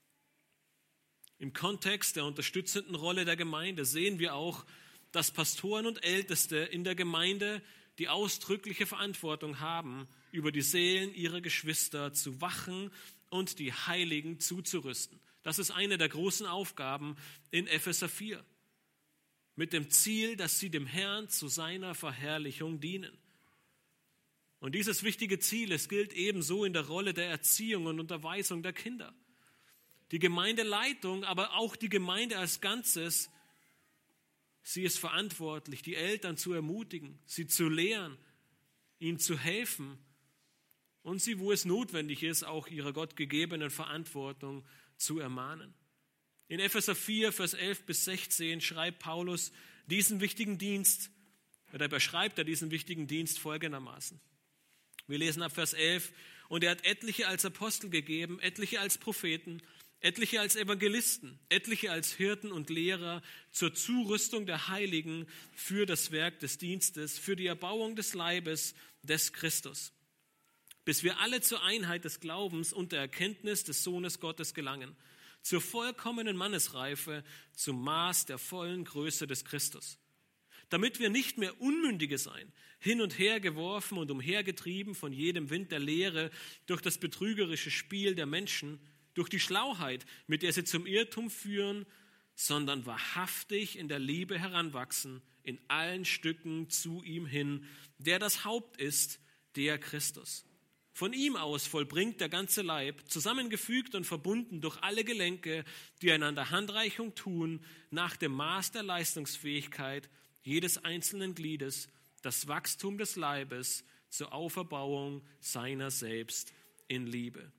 Speaker 2: Im Kontext der unterstützenden Rolle der Gemeinde sehen wir auch, dass Pastoren und Älteste in der Gemeinde die ausdrückliche Verantwortung haben, über die Seelen ihrer Geschwister zu wachen und die Heiligen zuzurüsten. Das ist eine der großen Aufgaben in Epheser vier. Mit dem Ziel, dass sie dem Herrn zu seiner Verherrlichung dienen. Und dieses wichtige Ziel, es gilt ebenso in der Rolle der Erziehung und Unterweisung der Kinder. Die Gemeindeleitung, aber auch die Gemeinde als Ganzes, sie ist verantwortlich, die Eltern zu ermutigen, sie zu lehren, ihnen zu helfen und sie, wo es notwendig ist, auch ihrer gottgegebenen Verantwortung zu ermahnen. In Epheser vier, Vers elf bis sechzehn schreibt Paulus diesen wichtigen Dienst, oder beschreibt er diesen wichtigen Dienst folgendermaßen. Wir lesen ab Vers elf, und er hat etliche als Apostel gegeben, etliche als Propheten, etliche als Evangelisten, etliche als Hirten und Lehrer zur Zurüstung der Heiligen für das Werk des Dienstes, für die Erbauung des Leibes des Christus, bis wir alle zur Einheit des Glaubens und der Erkenntnis des Sohnes Gottes gelangen, zur vollkommenen Mannesreife, zum Maß der vollen Größe des Christus, damit wir nicht mehr Unmündige sein, hin und her geworfen und umhergetrieben von jedem Wind der Lehre durch das betrügerische Spiel der Menschen, durch die Schlauheit, mit der sie zum Irrtum führen, sondern wahrhaftig in der Liebe heranwachsen, in allen Stücken zu ihm hin, der das Haupt ist, der Christus. Von ihm aus vollbringt der ganze Leib, zusammengefügt und verbunden durch alle Gelenke, die einander Handreichung tun, nach dem Maß der Leistungsfähigkeit jedes einzelnen Gliedes, das Wachstum des Leibes zur Auferbauung seiner selbst in Liebe.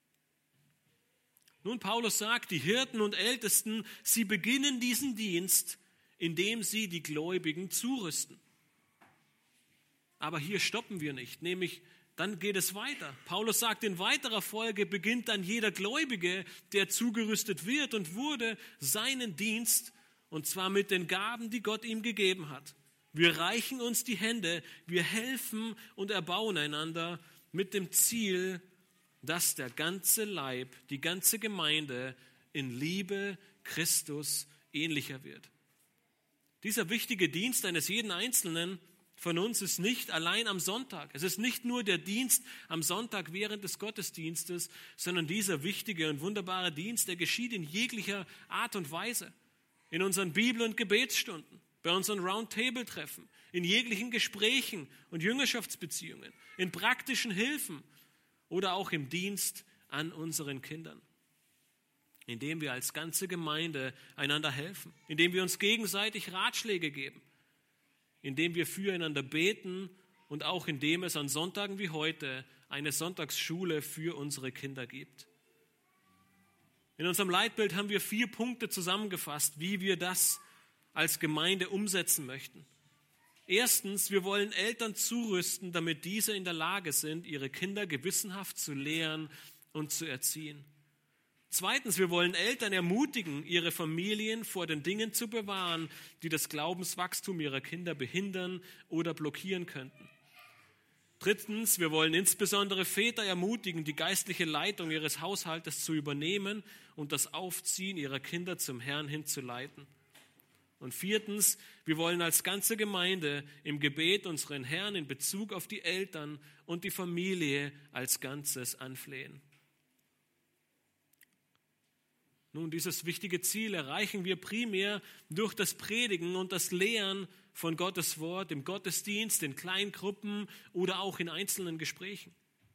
Speaker 2: Nun, Paulus sagt, die Hirten und Ältesten, sie beginnen diesen Dienst, indem sie die Gläubigen zurüsten. Aber hier stoppen wir nicht, nämlich dann geht es weiter. Paulus sagt, in weiterer Folge beginnt dann jeder Gläubige, der zugerüstet wird und wurde, seinen Dienst, und zwar mit den Gaben, die Gott ihm gegeben hat. Wir reichen uns die Hände, wir helfen und erbauen einander mit dem Ziel, dass der ganze Leib, die ganze Gemeinde in Liebe Christus ähnlicher wird. Dieser wichtige Dienst eines jeden Einzelnen von uns ist nicht allein am Sonntag. Es ist nicht nur der Dienst am Sonntag während des Gottesdienstes, sondern dieser wichtige und wunderbare Dienst, der geschieht in jeglicher Art und Weise. In unseren Bibel- und Gebetsstunden, bei unseren Roundtable-Treffen, in jeglichen Gesprächen und Jüngerschaftsbeziehungen, in praktischen Hilfen oder auch im Dienst an unseren Kindern. Indem wir als ganze Gemeinde einander helfen, indem wir uns gegenseitig Ratschläge geben, indem wir füreinander beten und auch indem es an Sonntagen wie heute eine Sonntagsschule für unsere Kinder gibt. In unserem Leitbild haben wir vier Punkte zusammengefasst, wie wir das als Gemeinde umsetzen möchten. Erstens, wir wollen Eltern zurüsten, damit diese in der Lage sind, ihre Kinder gewissenhaft zu lehren und zu erziehen. Zweitens, wir wollen Eltern ermutigen, ihre Familien vor den Dingen zu bewahren, die das Glaubenswachstum ihrer Kinder behindern oder blockieren könnten. Drittens, wir wollen insbesondere Väter ermutigen, die geistliche Leitung ihres Haushaltes zu übernehmen und das Aufziehen ihrer Kinder zum Herrn hinzuleiten. Und viertens, wir wollen als ganze Gemeinde im Gebet unseren Herrn in Bezug auf die Eltern und die Familie als Ganzes anflehen. Nun, dieses wichtige Ziel erreichen wir primär durch das Predigen und das Lehren von Gottes Wort im Gottesdienst, in Kleingruppen oder auch in einzelnen Gesprächen.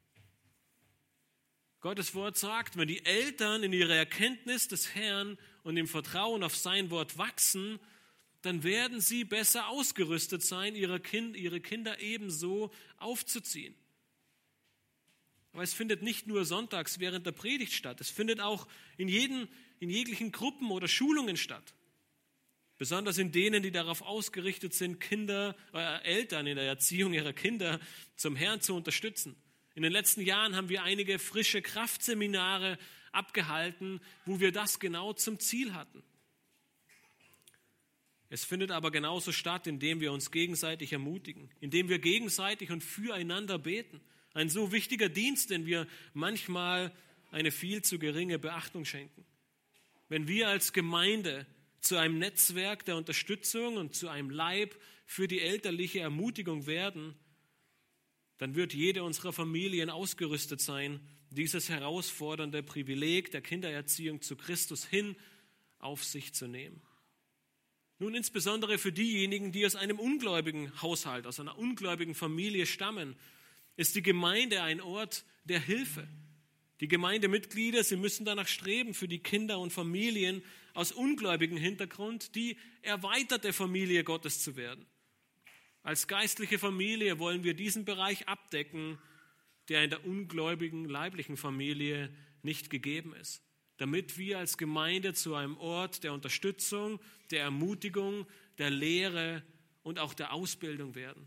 Speaker 2: Gottes Wort sagt, wenn die Eltern in ihrer Erkenntnis des Herrn und im Vertrauen auf sein Wort wachsen, dann werden sie besser ausgerüstet sein, ihre, kind, ihre Kinder ebenso aufzuziehen. Aber es findet nicht nur sonntags während der Predigt statt, es findet auch in, jeden, in jeglichen Gruppen oder Schulungen statt. Besonders in denen, die darauf ausgerichtet sind, Kinder, äh, Eltern in der Erziehung ihrer Kinder zum Herrn zu unterstützen. In den letzten Jahren haben wir einige frische Kraftseminare abgehalten, wo wir das genau zum Ziel hatten. Es findet aber genauso statt, indem wir uns gegenseitig ermutigen, indem wir gegenseitig und füreinander beten. Ein so wichtiger Dienst, den wir manchmal eine viel zu geringe Beachtung schenken. Wenn wir als Gemeinde zu einem Netzwerk der Unterstützung und zu einem Leib für die elterliche Ermutigung werden, dann wird jede unserer Familien ausgerüstet sein, dieses herausfordernde Privileg der Kindererziehung zu Christus hin auf sich zu nehmen. Nun insbesondere für diejenigen, die aus einem ungläubigen Haushalt, aus einer ungläubigen Familie stammen, ist die Gemeinde ein Ort der Hilfe. Die Gemeindemitglieder, sie müssen danach streben, für die Kinder und Familien aus ungläubigem Hintergrund die erweiterte Familie Gottes zu werden. Als geistliche Familie wollen wir diesen Bereich abdecken, der in der ungläubigen leiblichen Familie nicht gegeben ist, damit wir als Gemeinde zu einem Ort der Unterstützung, der Ermutigung, der Lehre und auch der Ausbildung werden.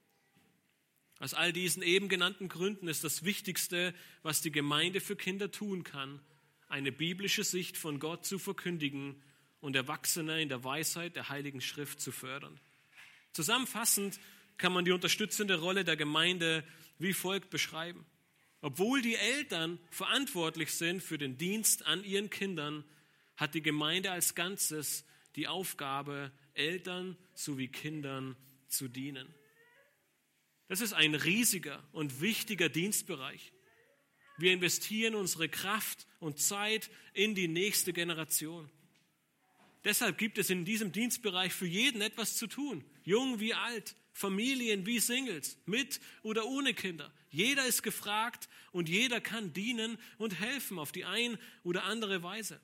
Speaker 2: Aus all diesen eben genannten Gründen ist das Wichtigste, was die Gemeinde für Kinder tun kann, eine biblische Sicht von Gott zu verkündigen und Erwachsene in der Weisheit der Heiligen Schrift zu fördern. Zusammenfassend kann man die unterstützende Rolle der Gemeinde wie folgt beschreiben. Obwohl die Eltern verantwortlich sind für den Dienst an ihren Kindern, hat die Gemeinde als Ganzes die Aufgabe, Eltern sowie Kindern zu dienen. Das ist ein riesiger und wichtiger Dienstbereich. Wir investieren unsere Kraft und Zeit in die nächste Generation. Deshalb gibt es in diesem Dienstbereich für jeden etwas zu tun, jung wie alt, Familien wie Singles, mit oder ohne Kinder. Jeder ist gefragt und jeder kann dienen und helfen auf die ein oder andere Weise.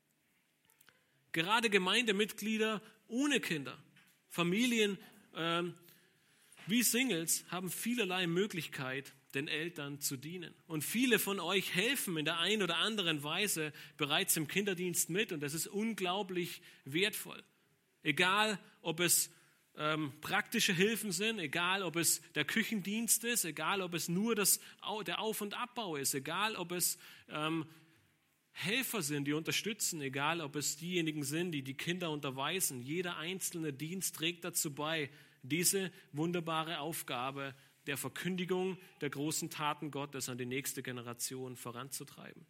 Speaker 2: Gerade Gemeindemitglieder ohne Kinder, Familien ähm, wie Singles haben vielerlei Möglichkeit, den Eltern zu dienen. Und viele von euch helfen in der einen oder anderen Weise bereits im Kinderdienst mit und das ist unglaublich wertvoll. Egal, ob es ähm, praktische Hilfen sind, egal, ob es der Küchendienst ist, egal, ob es nur das, der Auf- und Abbau ist, egal, ob es ähm, Helfer sind, die unterstützen, egal, ob es diejenigen sind, die die Kinder unterweisen. Jeder einzelne Dienst trägt dazu bei, diese wunderbare Aufgabe der Verkündigung der großen Taten Gottes an die nächste Generation voranzutreiben.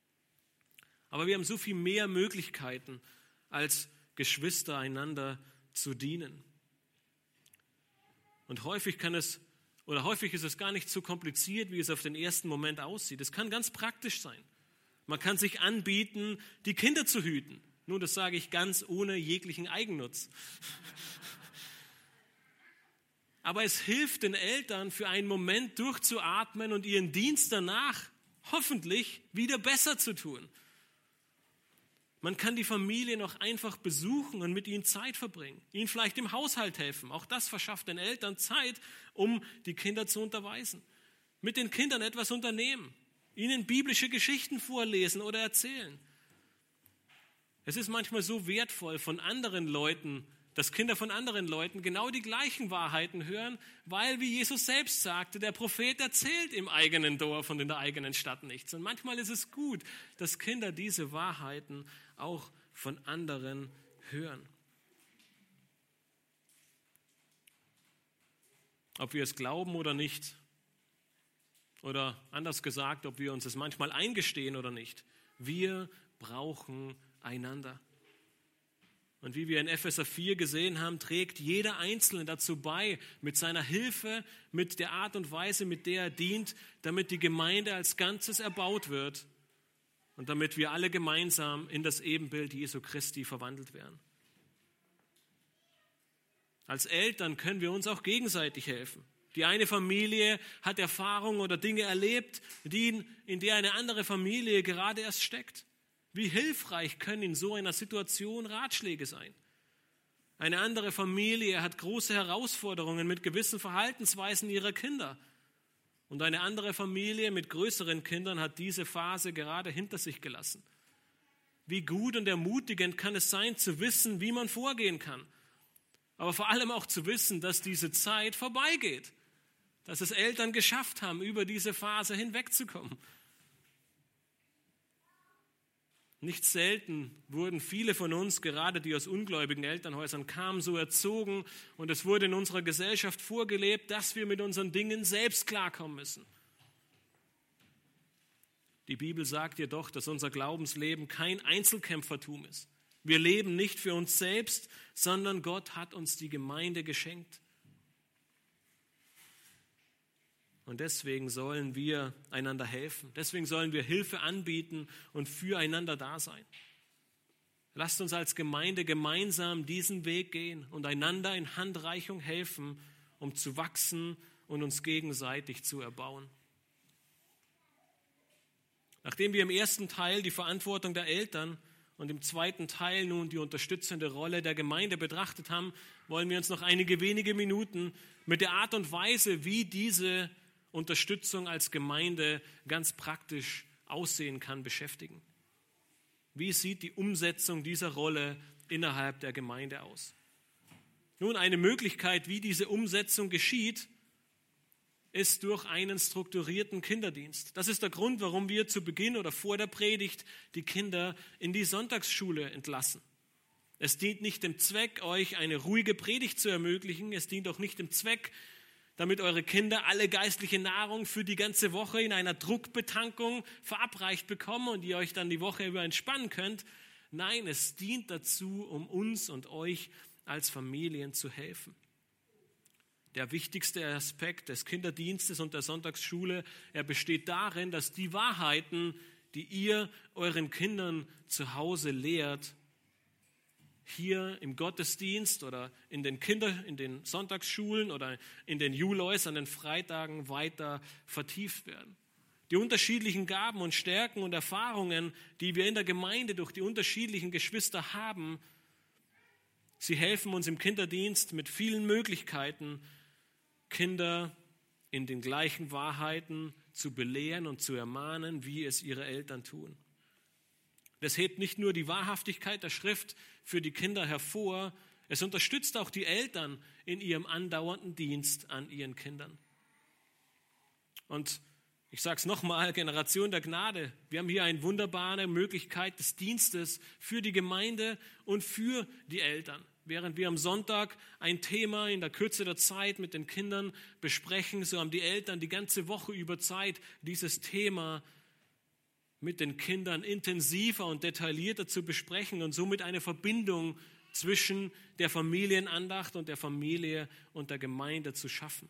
Speaker 2: Aber wir haben so viel mehr Möglichkeiten, als Geschwister einander zu dienen. Und häufig kann es, oder häufig ist es gar nicht so kompliziert, wie es auf den ersten Moment aussieht. Es kann ganz praktisch sein. Man kann sich anbieten, die Kinder zu hüten. Nun, das sage ich ganz ohne jeglichen Eigennutz. Aber es hilft den Eltern, für einen Moment durchzuatmen und ihren Dienst danach hoffentlich wieder besser zu tun. Man kann die Familie noch einfach besuchen und mit ihnen Zeit verbringen, ihnen vielleicht im Haushalt helfen. Auch das verschafft den Eltern Zeit, um die Kinder zu unterweisen. Mit den Kindern etwas unternehmen, ihnen biblische Geschichten vorlesen oder erzählen. Es ist manchmal so wertvoll, von anderen Leuten dass Kinder von anderen Leuten genau die gleichen Wahrheiten hören, weil, wie Jesus selbst sagte, der Prophet erzählt im eigenen Dorf und in der eigenen Stadt nichts. Und manchmal ist es gut, dass Kinder diese Wahrheiten auch von anderen hören. Ob wir es glauben oder nicht, oder anders gesagt, ob wir uns es manchmal eingestehen oder nicht, wir brauchen einander. Und wie wir in Epheser vier gesehen haben, trägt jeder Einzelne dazu bei, mit seiner Hilfe, mit der Art und Weise, mit der er dient, damit die Gemeinde als Ganzes erbaut wird und damit wir alle gemeinsam in das Ebenbild Jesu Christi verwandelt werden. Als Eltern können wir uns auch gegenseitig helfen. Die eine Familie hat Erfahrungen oder Dinge erlebt, die in der eine andere Familie gerade erst steckt. Wie hilfreich können in so einer Situation Ratschläge sein? Eine andere Familie hat große Herausforderungen mit gewissen Verhaltensweisen ihrer Kinder. Und eine andere Familie mit größeren Kindern hat diese Phase gerade hinter sich gelassen. Wie gut und ermutigend kann es sein, zu wissen, wie man vorgehen kann. Aber vor allem auch zu wissen, dass diese Zeit vorbeigeht. Dass es Eltern geschafft haben, über diese Phase hinwegzukommen. Nicht selten wurden viele von uns, gerade die aus ungläubigen Elternhäusern kamen, so erzogen und es wurde in unserer Gesellschaft vorgelebt, dass wir mit unseren Dingen selbst klarkommen müssen. Die Bibel sagt jedoch, dass unser Glaubensleben kein Einzelkämpfertum ist. Wir leben nicht für uns selbst, sondern Gott hat uns die Gemeinde geschenkt. Und deswegen sollen wir einander helfen. Deswegen sollen wir Hilfe anbieten und füreinander da sein. Lasst uns als Gemeinde gemeinsam diesen Weg gehen und einander in Handreichung helfen, um zu wachsen und uns gegenseitig zu erbauen. Nachdem wir im ersten Teil die Verantwortung der Eltern und im zweiten Teil nun die unterstützende Rolle der Gemeinde betrachtet haben, wollen wir uns noch einige wenige Minuten mit der Art und Weise, wie diese Unterstützung als Gemeinde ganz praktisch aussehen kann, beschäftigen. Wie sieht die Umsetzung dieser Rolle innerhalb der Gemeinde aus? Nun, eine Möglichkeit, wie diese Umsetzung geschieht, ist durch einen strukturierten Kinderdienst. Das ist der Grund, warum wir zu Beginn oder vor der Predigt die Kinder in die Sonntagsschule entlassen. Es dient nicht dem Zweck, euch eine ruhige Predigt zu ermöglichen. Es dient auch nicht dem Zweck, damit eure Kinder alle geistliche Nahrung für die ganze Woche in einer Druckbetankung verabreicht bekommen und ihr euch dann die Woche über entspannen könnt. Nein, es dient dazu, um uns und euch als Familien zu helfen. Der wichtigste Aspekt des Kinderdienstes und der Sonntagsschule, er besteht darin, dass die Wahrheiten, die ihr euren Kindern zu Hause lehrt, hier im Gottesdienst oder in den Kinder, in den Sonntagsschulen oder in den Julois an den Freitagen weiter vertieft werden. Die unterschiedlichen Gaben und Stärken und Erfahrungen, die wir in der Gemeinde durch die unterschiedlichen Geschwister haben, sie helfen uns im Kinderdienst mit vielen Möglichkeiten, Kinder in den gleichen Wahrheiten zu belehren und zu ermahnen, wie es ihre Eltern tun. Das hebt nicht nur die Wahrhaftigkeit der Schrift für die Kinder hervor, es unterstützt auch die Eltern in ihrem andauernden Dienst an ihren Kindern. Und ich sage es nochmal, Generation der Gnade, wir haben hier eine wunderbare Möglichkeit des Dienstes für die Gemeinde und für die Eltern. Während wir am Sonntag ein Thema in der Kürze der Zeit mit den Kindern besprechen, so haben die Eltern die ganze Woche über Zeit, dieses Thema mit den Kindern intensiver und detaillierter zu besprechen und somit eine Verbindung zwischen der Familienandacht und der Familie und der Gemeinde zu schaffen.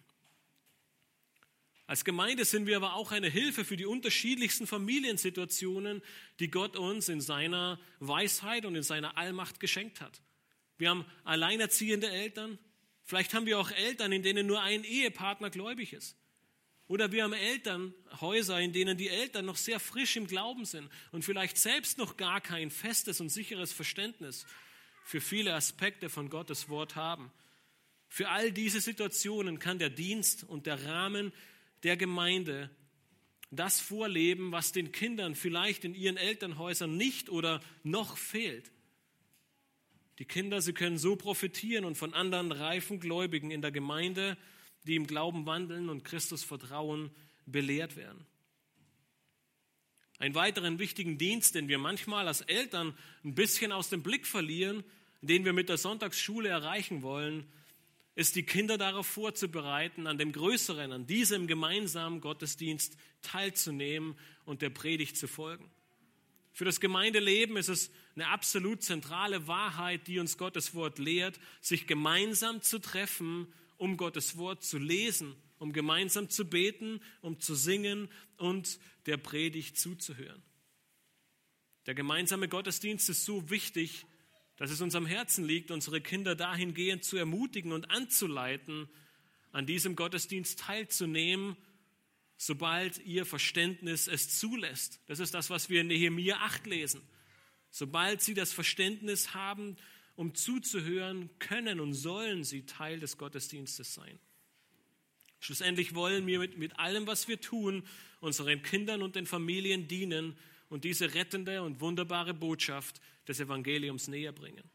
Speaker 2: Als Gemeinde sind wir aber auch eine Hilfe für die unterschiedlichsten Familiensituationen, die Gott uns in seiner Weisheit und in seiner Allmacht geschenkt hat. Wir haben alleinerziehende Eltern, vielleicht haben wir auch Eltern, in denen nur ein Ehepartner gläubig ist. Oder wir haben Elternhäuser, in denen die Eltern noch sehr frisch im Glauben sind und vielleicht selbst noch gar kein festes und sicheres Verständnis für viele Aspekte von Gottes Wort haben. Für all diese Situationen kann der Dienst und der Rahmen der Gemeinde das vorleben, was den Kindern vielleicht in ihren Elternhäusern nicht oder noch fehlt. Die Kinder, sie können so profitieren und von anderen reifen Gläubigen in der Gemeinde, die im Glauben wandeln und Christus vertrauen, belehrt werden. Einen weiteren wichtigen Dienst, den wir manchmal als Eltern ein bisschen aus dem Blick verlieren, den wir mit der Sonntagsschule erreichen wollen, ist, die Kinder darauf vorzubereiten, an dem größeren, an diesem gemeinsamen Gottesdienst teilzunehmen und der Predigt zu folgen. Für das Gemeindeleben ist es eine absolut zentrale Wahrheit, die uns Gottes Wort lehrt, sich gemeinsam zu treffen, um Gottes Wort zu lesen, um gemeinsam zu beten, um zu singen und der Predigt zuzuhören. Der gemeinsame Gottesdienst ist so wichtig, dass es uns am Herzen liegt, unsere Kinder dahingehend zu ermutigen und anzuleiten, an diesem Gottesdienst teilzunehmen, sobald ihr Verständnis es zulässt. Das ist das, was wir in Nehemia acht lesen. Sobald sie das Verständnis haben, um zuzuhören, können und sollen sie Teil des Gottesdienstes sein. Schlussendlich wollen wir mit, mit allem, was wir tun, unseren Kindern und den Familien dienen und diese rettende und wunderbare Botschaft des Evangeliums näher bringen.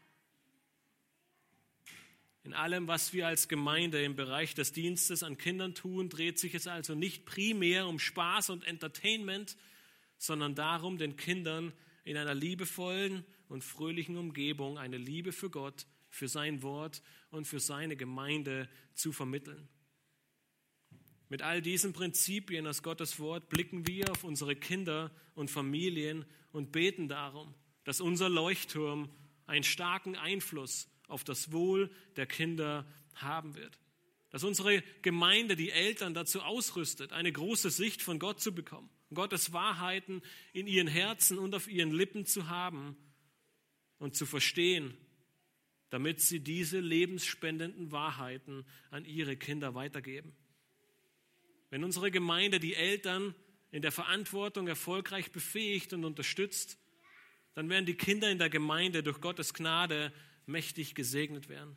Speaker 2: In allem, was wir als Gemeinde im Bereich des Dienstes an Kindern tun, dreht sich es also nicht primär um Spaß und Entertainment, sondern darum, den Kindern in einer liebevollen und fröhlichen Umgebung eine Liebe für Gott, für sein Wort und für seine Gemeinde zu vermitteln. Mit all diesen Prinzipien aus Gottes Wort blicken wir auf unsere Kinder und Familien und beten darum, dass unser Leuchtturm einen starken Einfluss auf das Wohl der Kinder haben wird. Dass unsere Gemeinde die Eltern dazu ausrüstet, eine große Sicht von Gott zu bekommen, Gottes Wahrheiten in ihren Herzen und auf ihren Lippen zu haben und zu verstehen, damit sie diese lebensspendenden Wahrheiten an ihre Kinder weitergeben. Wenn unsere Gemeinde die Eltern in der Verantwortung erfolgreich befähigt und unterstützt, dann werden die Kinder in der Gemeinde durch Gottes Gnade mächtig gesegnet werden.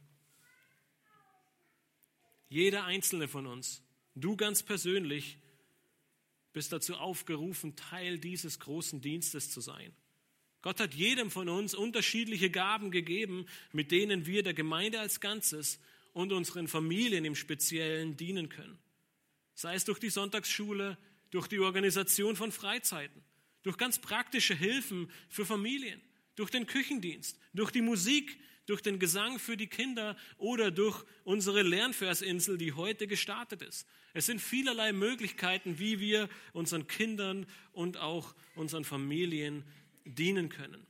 Speaker 2: Jeder einzelne von uns, du ganz persönlich, bist dazu aufgerufen, Teil dieses großen Dienstes zu sein. Gott hat jedem von uns unterschiedliche Gaben gegeben, mit denen wir der Gemeinde als Ganzes und unseren Familien im Speziellen dienen können. Sei es durch die Sonntagsschule, durch die Organisation von Freizeiten, durch ganz praktische Hilfen für Familien, durch den Küchendienst, durch die Musik, durch den Gesang für die Kinder oder durch unsere Lernversinsel, die heute gestartet ist. Es sind vielerlei Möglichkeiten, wie wir unseren Kindern und auch unseren Familien dienen können.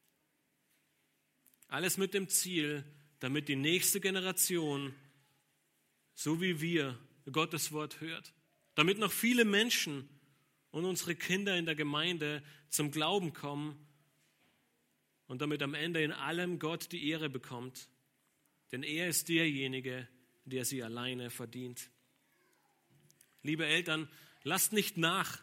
Speaker 2: Alles mit dem Ziel, damit die nächste Generation, so wie wir, Gottes Wort hört. Damit noch viele Menschen und unsere Kinder in der Gemeinde zum Glauben kommen und damit am Ende in allem Gott die Ehre bekommt. Denn er ist derjenige, der sie alleine verdient. Liebe Eltern, lasst nicht nach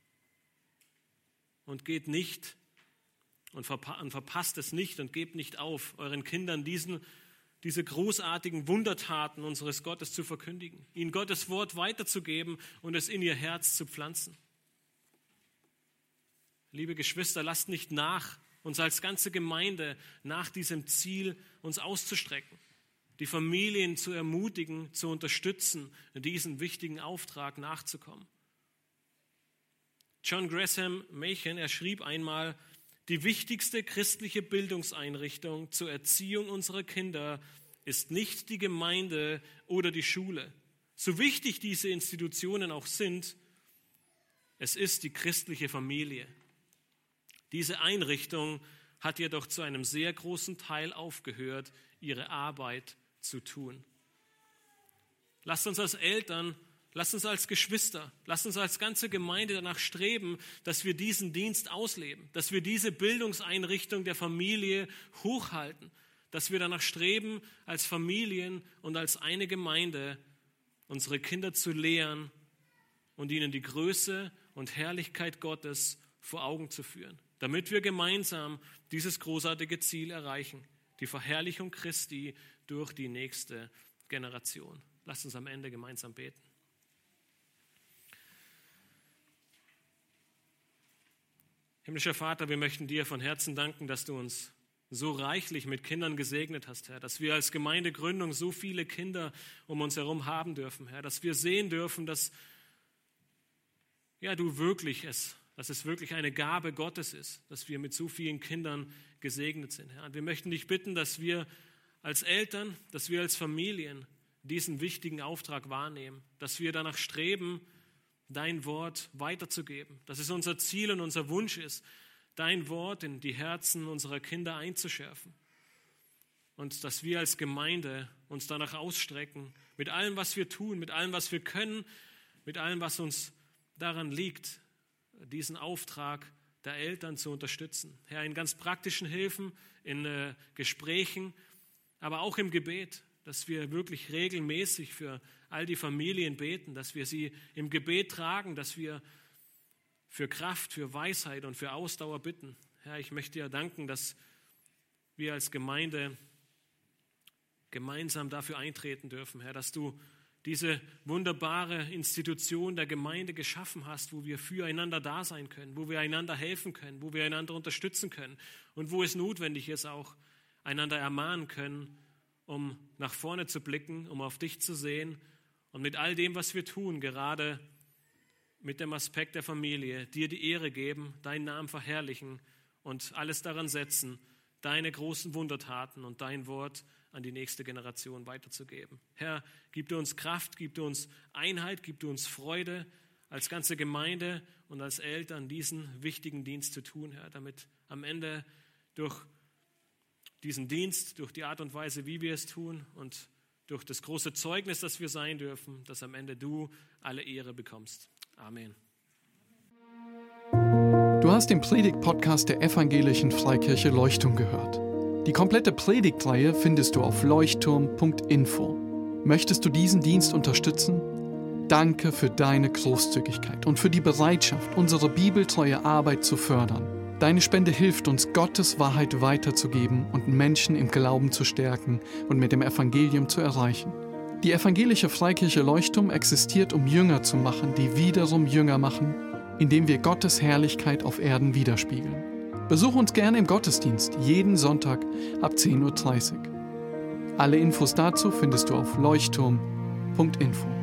Speaker 2: und geht nicht und verpasst es nicht und gebt nicht auf, euren Kindern diesen diese großartigen Wundertaten unseres Gottes zu verkündigen, ihnen Gottes Wort weiterzugeben und es in ihr Herz zu pflanzen. Liebe Geschwister, lasst nicht nach, uns als ganze Gemeinde nach diesem Ziel uns auszustrecken, die Familien zu ermutigen, zu unterstützen, diesen wichtigen Auftrag nachzukommen. John Gresham Machen, er schrieb einmal, die wichtigste christliche Bildungseinrichtung zur Erziehung unserer Kinder ist nicht die Gemeinde oder die Schule. So wichtig diese Institutionen auch sind, es ist die christliche Familie. Diese Einrichtung hat jedoch zu einem sehr großen Teil aufgehört, ihre Arbeit zu tun. Lasst uns als Eltern, lasst uns als Geschwister, lasst uns als ganze Gemeinde danach streben, dass wir diesen Dienst ausleben, dass wir diese Bildungseinrichtung der Familie hochhalten, dass wir danach streben, als Familien und als eine Gemeinde unsere Kinder zu lehren und ihnen die Größe und Herrlichkeit Gottes vor Augen zu führen, damit wir gemeinsam dieses großartige Ziel erreichen, die Verherrlichung Christi durch die nächste Generation. Lasst uns am Ende gemeinsam beten. Himmlischer Vater, wir möchten dir von Herzen danken, dass du uns so reichlich mit Kindern gesegnet hast, Herr, dass wir als Gemeindegründung so viele Kinder um uns herum haben dürfen, Herr, dass wir sehen dürfen, dass ja, du wirklich es, dass es wirklich eine Gabe Gottes ist, dass wir mit so vielen Kindern gesegnet sind, Herr. Und wir möchten dich bitten, dass wir als Eltern, dass wir als Familien diesen wichtigen Auftrag wahrnehmen, dass wir danach streben, dein Wort weiterzugeben, dass es unser Ziel und unser Wunsch ist, dein Wort in die Herzen unserer Kinder einzuschärfen und dass wir als Gemeinde uns danach ausstrecken, mit allem, was wir tun, mit allem, was wir können, mit allem, was uns daran liegt, diesen Auftrag der Eltern zu unterstützen. Herr, in ganz praktischen Hilfen, in äh, Gesprächen, aber auch im Gebet, dass wir wirklich regelmäßig für all die Familien beten, dass wir sie im Gebet tragen, dass wir für Kraft, für Weisheit und für Ausdauer bitten. Herr, ich möchte dir danken, dass wir als Gemeinde gemeinsam dafür eintreten dürfen, Herr, dass du diese wunderbare Institution der Gemeinde geschaffen hast, wo wir füreinander da sein können, wo wir einander helfen können, wo wir einander unterstützen können und wo es notwendig ist, auch einander ermahnen können, um nach vorne zu blicken, um auf dich zu sehen und mit all dem, was wir tun, gerade mit dem Aspekt der Familie, dir die Ehre geben, deinen Namen verherrlichen und alles daran setzen, deine großen Wundertaten und dein Wort an die nächste Generation weiterzugeben. Herr, gib du uns Kraft, gib du uns Einheit, gib du uns Freude, als ganze Gemeinde und als Eltern diesen wichtigen Dienst zu tun, Herr, damit am Ende durch diesen Dienst, durch die Art und Weise, wie wir es tun und durch das große Zeugnis, das wir sein dürfen, dass am Ende du alle Ehre bekommst. Amen.
Speaker 1: Du hast den Predigt-Podcast der Evangelischen Freikirche Leuchtturm gehört. Die komplette Predigtreihe findest du auf leuchtturm punkt info. Möchtest du diesen Dienst unterstützen? Danke für deine Großzügigkeit und für die Bereitschaft, unsere bibeltreue Arbeit zu fördern. Deine Spende hilft uns, Gottes Wahrheit weiterzugeben und Menschen im Glauben zu stärken und mit dem Evangelium zu erreichen. Die Evangelische Freikirche Leuchtturm existiert, um Jünger zu machen, die wiederum Jünger machen, indem wir Gottes Herrlichkeit auf Erden widerspiegeln. Besuch uns gerne im Gottesdienst, jeden Sonntag ab zehn Uhr dreißig. Alle Infos dazu findest du auf leuchtturm punkt info.